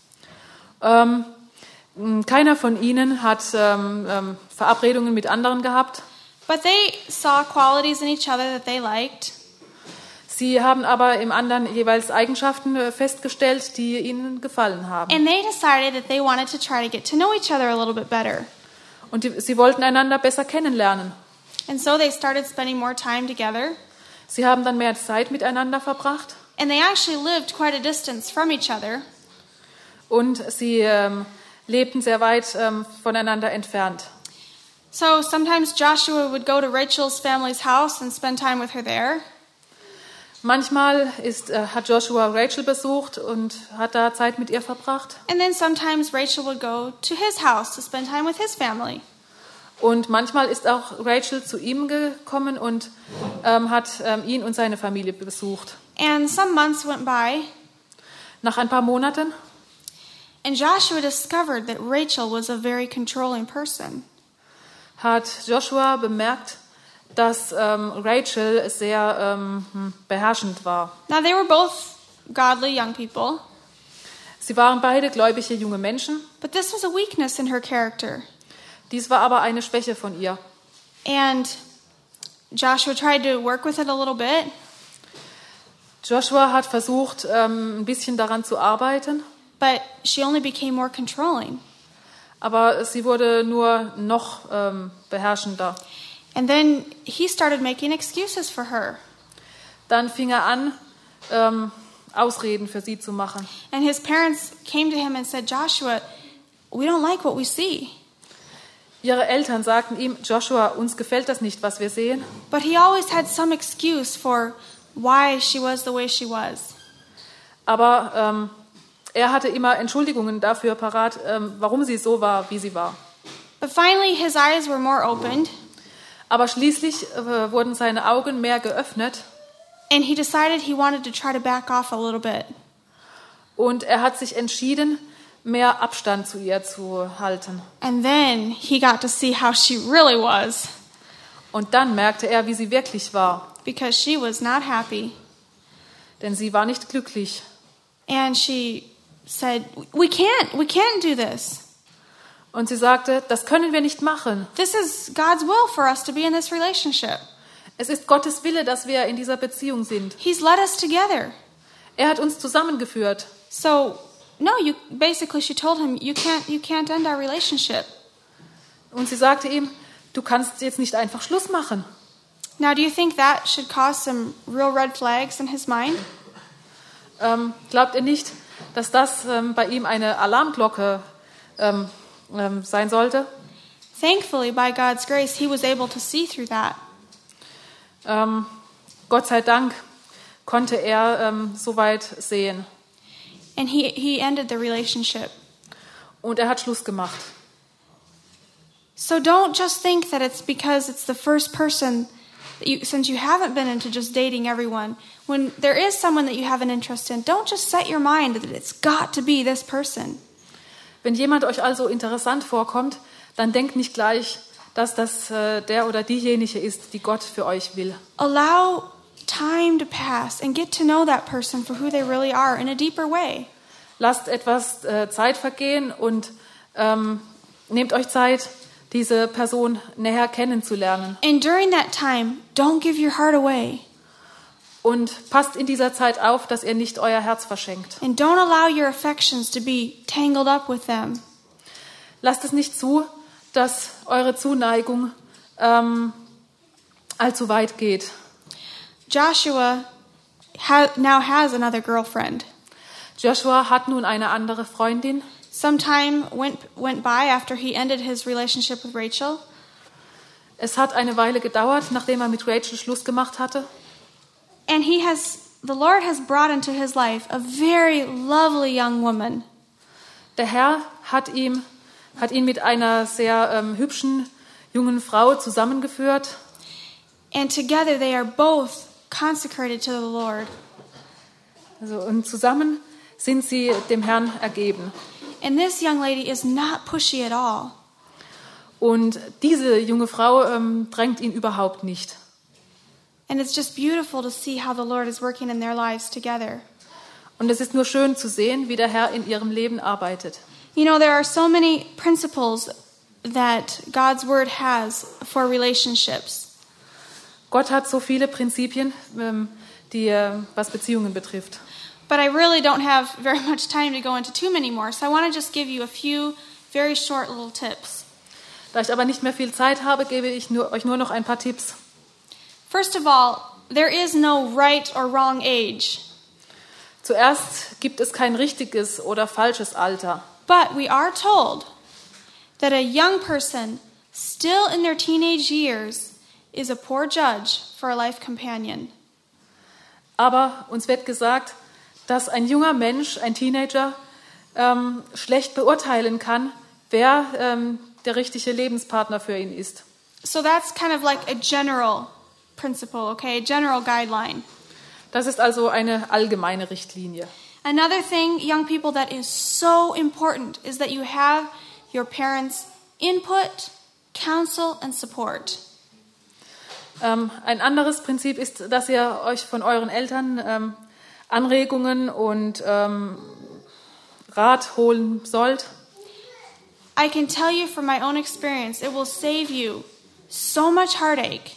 Ähm, keiner von ihnen hat ähm, ähm, Verabredungen mit anderen gehabt. But they saw qualities in each other that they liked. Sie haben aber im anderen jeweils Eigenschaften äh, festgestellt, die ihnen gefallen haben. And they decided that they wanted to try to get to know each other a little bit better. Und die, sie wollten einander besser kennenlernen. And so they started spending more time together. Sie haben dann mehr Zeit miteinander verbracht. And they actually lived quite a distance from each other. Und sie ähm, lebten sehr weit ähm, voneinander entfernt. So sometimes Joshua would go to Rachel's family's house and spend time with her there. Manchmal ist, äh, hat Joshua Rachel besucht und hat da Zeit mit ihr verbracht. And then sometimes Rachel would go to his house to spend time with his family. Und manchmal ist auch Rachel zu ihm gekommen und ähm, hat ähm, ihn und seine Familie besucht. And some months went by, Nach ein paar Monaten and Joshua discovered that Rachel was a very controlling person. hat Joshua bemerkt, dass ähm, Rachel sehr ähm, beherrschend war. Now they were both godly young people, Sie waren beide gläubige junge Menschen. but this was a weakness in her character. Dies war aber eine Schwäche von ihr. And Joshua tried to work with it a little bit, Joshua hat versucht, ähm, ein bisschen daran zu arbeiten, but she only became more controlling. aber sie wurde nur noch ähm, beherrschender. And then he started making excuses for her. Dann fing er an, ähm, Ausreden für sie zu machen. And his parents came to him and said, Joshua, we don't like what we see. Ihre Eltern sagten ihm, Joshua, uns gefällt das nicht, was wir sehen. But he always had some excuse for why she was the way she was. Aber ähm, er hatte immer Entschuldigungen dafür parat, ähm, warum sie so war, wie sie war. But finally his eyes were more opened, Aber schließlich äh, wurden seine Augen mehr geöffnet and he decided he wanted to try to back off a little bit. und er hat sich entschieden, mehr Abstand zu ihr zu halten. And then he got to see how she really was. Und dann merkte er, wie sie wirklich war. because she was not happy. Denn sie war nicht glücklich. And she said, we can't, we can't do this. Und sie sagte, das können wir nicht machen. This is God's will for us to be in this relationship. Es ist Gottes Wille, dass wir in dieser Beziehung sind. He's led us together. Er hat uns zusammengeführt. So, no, you basically she told him, you can't, you can't end our relationship. Und sie sagte ihm, du kannst jetzt nicht einfach Schluss machen. Now, do you think that should cause some real red flags in his mind? Ähm, glaubt ihr nicht, dass das ähm, bei ihm eine Alarmglocke ähm, ähm, sein sollte? Thankfully, by God's grace, he was able to see through that. Ähm, Gott sei Dank konnte er ähm, so weit sehen. And he, he ended the relationship. Und er hat Schluss gemacht. So don't just think that it's because it's the first person, that you, since you haven't been into just dating everyone. When there is someone that you have an interest in, don't just set your mind that it's got to be this person. Wenn jemand euch also interessant vorkommt, dann denkt nicht gleich, dass das äh, der oder diejenige ist, die Gott für euch will. Allow time to pass and get to know that person for who they really are in a deeper way. Lasst etwas äh, Zeit vergehen und ähm, nehmt euch Zeit, diese Person näher kennenzulernen. And during that time, don't give your heart away. Und passt in dieser Zeit auf, dass ihr nicht euer Herz verschenkt. And don't allow your affections to be tangled up with them. Lasst es nicht zu, dass eure Zuneigung ähm, allzu weit geht. Joshua ha- now has another girlfriend. Joshua hat nun eine andere Freundin. Some time went, went by after he ended his relationship with Rachel. Es hat eine Weile gedauert, nachdem er mit Rachel Schluss gemacht hatte. And he has, the Lord has brought into his life a very lovely young woman. Der Herr hat, ihm, hat ihn mit einer sehr ähm, hübschen jungen Frau zusammengeführt. And together they are both consecrated to the Lord. Also, und zusammen sind sie dem Herrn ergeben. And this young lady is not pushy at all. Und diese junge Frau ähm, drängt ihn überhaupt nicht. And it's just beautiful to see how the Lord is working in their lives together. Und es ist nur schön zu sehen, wie der Herr in ihrem Leben arbeitet. You know, there are so many principles that God's Word has for relationships. Gott hat so viele Prinzipien, ähm, die, äh, was Beziehungen betrifft. But I really don't have very much time to go into too many more, so I want to just give you a few very short little tips. Da ich aber nicht mehr viel Zeit habe, gebe ich nur, euch nur noch ein paar Tipps. First of all, there is no right or wrong age. Zuerst gibt es kein richtiges oder falsches Alter. But we are told that a young person still in their teenage years is a poor judge for a life companion. Aber uns wird gesagt, dass ein junger Mensch, ein Teenager, ähm, schlecht beurteilen kann, wer ähm, der richtige Lebenspartner für ihn ist. So that's kind of like a general principle, okay, a general guideline. Das ist also eine allgemeine Richtlinie. Another thing, young people, that is so important is that you have your parents' input, counsel and support. Ähm, ein anderes Prinzip ist, dass ihr euch von euren Eltern ähm, Anregungen und ähm, Rat holen sollt. I can tell you from my own experience, it will save you so much heartache.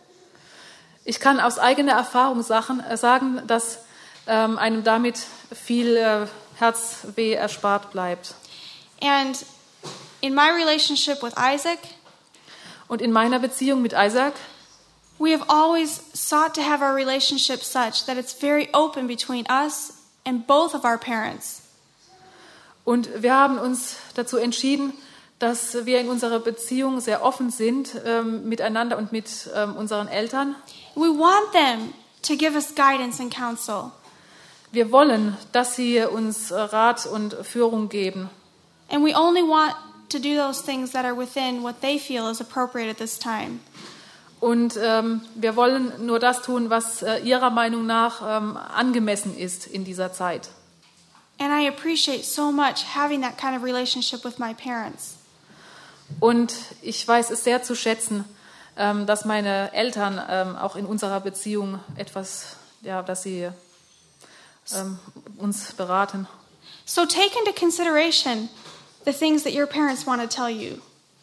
Ich kann aus eigener Erfahrung Sachen, äh, sagen, dass ähm, einem damit viel äh, Herzweh erspart bleibt. And in my relationship with Isaac, Und in meiner Beziehung mit Isaac, we have always sought to have our relationship such that it's very open between us and both of our parents. und wir haben uns dazu entschieden, dass wir in unserer Beziehung sehr offen sind ähm, miteinander und mit ähm, unseren Eltern. We want them to give us guidance and counsel. Wir wollen, dass sie uns Rat und Führung geben. And we only want to do those things that are within what they feel is appropriate at this time. Und ähm, wir wollen nur das tun, was äh, ihrer Meinung nach ähm, angemessen ist in dieser Zeit. And I appreciate so much having that kind of relationship with my parents. Und ich weiß es sehr zu schätzen, ähm, dass meine Eltern ähm, auch in unserer Beziehung etwas, ja, dass sie ähm, uns beraten. So take into consideration the things that your parents want to tell you.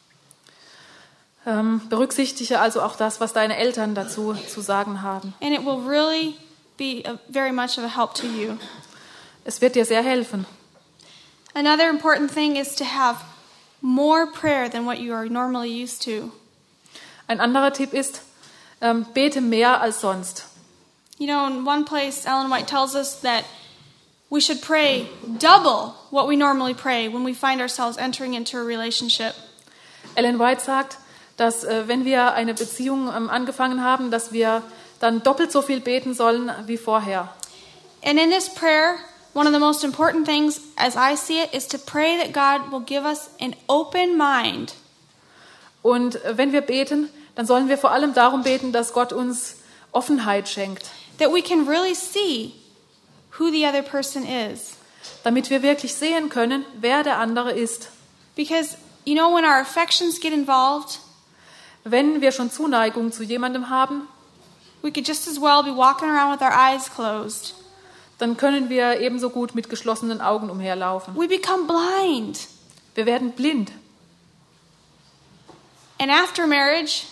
Ähm, berücksichtige also auch das, was deine Eltern dazu zu sagen haben. And it will really be a, very much of a help to you. Es wird dir sehr helfen. Another important thing is to have more prayer than what you are normally used to. Ein anderer Tipp ist, ähm, bete mehr als sonst. You know, in one place, Ellen White tells us that we should pray double what we normally pray when we find ourselves entering into a relationship. Ellen White sagt, dass äh, wenn wir eine Beziehung ähm, angefangen haben, dass wir dann doppelt so viel beten sollen wie vorher. And in this prayer, one of the most important things, as I see it, is to pray that God will give us an open mind. Und äh, wenn wir beten, dann sollen wir vor allem darum beten, dass Gott uns Offenheit schenkt. That we can really see who the other person is. Damit wir wirklich sehen können, wer der andere ist. Because, you know, when our affections get involved, wenn wir schon Zuneigung zu jemandem haben, we could just as well be walking around with our eyes closed. Dann können wir ebenso gut mit geschlossenen Augen umherlaufen. We become blind. Wir werden blind. And after marriage,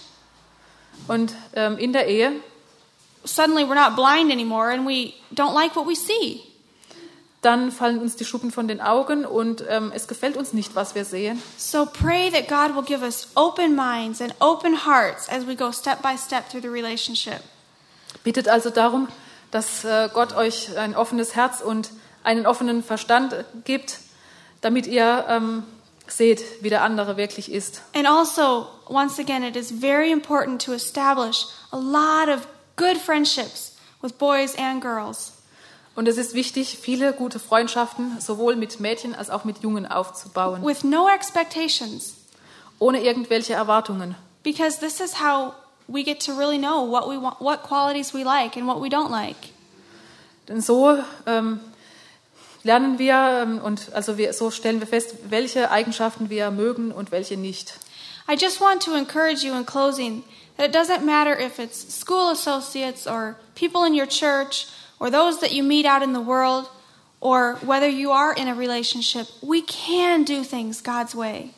und ähm, in der Ehe, suddenly we're not blind anymore and we don't like what we see. Dann fallen uns die Schuppen von den Augen und ähm, es gefällt uns nicht, was wir sehen. So pray that God will give us open minds and open hearts as we go step by step through the relationship. Bittet also darum, dass äh, Gott euch ein offenes Herz und einen offenen Verstand gibt, damit ihr ähm, seht, wie der andere wirklich ist. And also, once again, it is very important to establish a lot of good friendships with boys and girls. Und es ist wichtig, viele gute Freundschaften sowohl mit Mädchen als auch mit Jungen aufzubauen. With no expectations. Ohne irgendwelche Erwartungen. Because this is how we get to really know what we want, what qualities we like and what we don't like. Denn so ähm, lernen wir ähm, und also wir, so stellen wir fest, welche Eigenschaften wir mögen und welche nicht. I just want to encourage you in closing that it doesn't matter if it's school associates or people in your church or those that you meet out in the world, or whether you are in a relationship, we can do things God's way.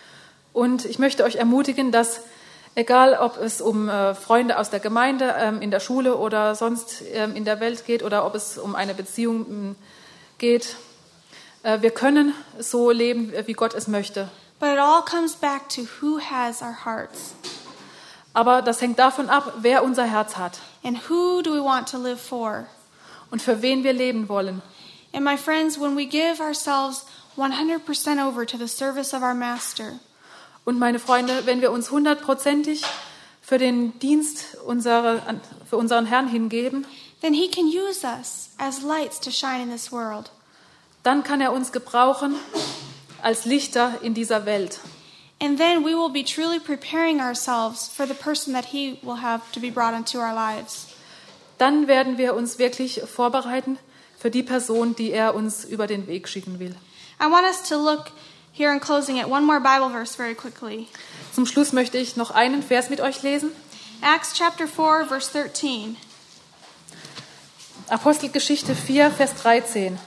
Und ich möchte euch ermutigen, dass egal, ob es um äh, Freunde aus der Gemeinde, ähm, in der Schule oder sonst ähm, in der Welt geht oder ob es um eine Beziehung ähm, geht, äh, wir können so leben, wie Gott es möchte. But it all comes back to who has our hearts. Aber das hängt davon ab, wer unser Herz hat. And who do we want to live for? Und für wen wir leben wollen. And my friends, when we give ourselves one hundred percent over to the service of our Master, und meine Freunde, wenn wir uns hundertprozentig für den Dienst unserer, für unseren Herrn hingeben, then He can use us as lights to shine in this world. Dann kann er uns gebrauchen als Lichter in dieser Welt. And then we will be truly preparing ourselves for the person that He will have to be brought into our lives. Dann werden wir uns wirklich vorbereiten für die Person, die er uns über den Weg schicken will. I want us to look here in closing at one more Bible verse very quickly. Zum Schluss möchte ich noch einen Vers mit euch lesen. Acts chapter four, verse thirteen. Apostelgeschichte vier, Vers dreizehn.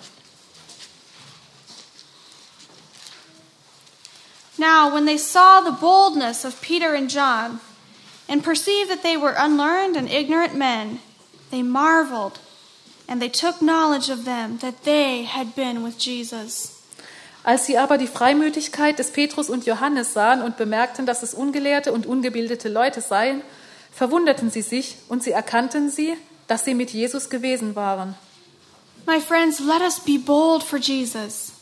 Now, when they saw the boldness of Peter and John, and perceived that they were unlearned and ignorant men, they marveled, and they took knowledge of them that they had been with Jesus. Als sie aber die Freimütigkeit des Petrus und Johannes sahen und bemerkten, dass es ungelehrte und ungebildete Leute seien, verwunderten sie sich und sie erkannten sie, dass sie mit Jesus gewesen waren. My friends, let us be bold for Jesus.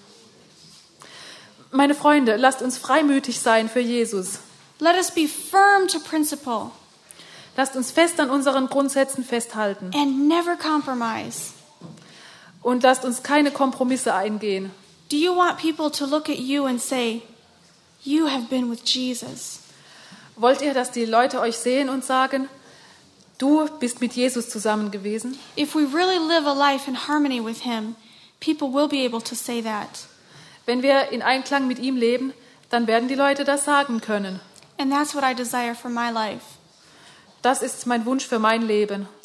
Meine Freunde, lasst uns freimütig sein für Jesus. Let us be firm to principle. Lasst uns fest an unseren Grundsätzen festhalten. And never compromise. Und lasst uns keine Kompromisse eingehen. Do you want people to look at you and say, you have been with Jesus? Wollt ihr, dass die Leute euch sehen und sagen, du bist mit Jesus zusammen gewesen? If we really live a life in harmony with Him, people will be able to say that. Wenn wir in Einklang mit ihm leben, dann werden die Leute das sagen können. And that's what I desire for my life. Das ist mein Wunsch für mein Leben.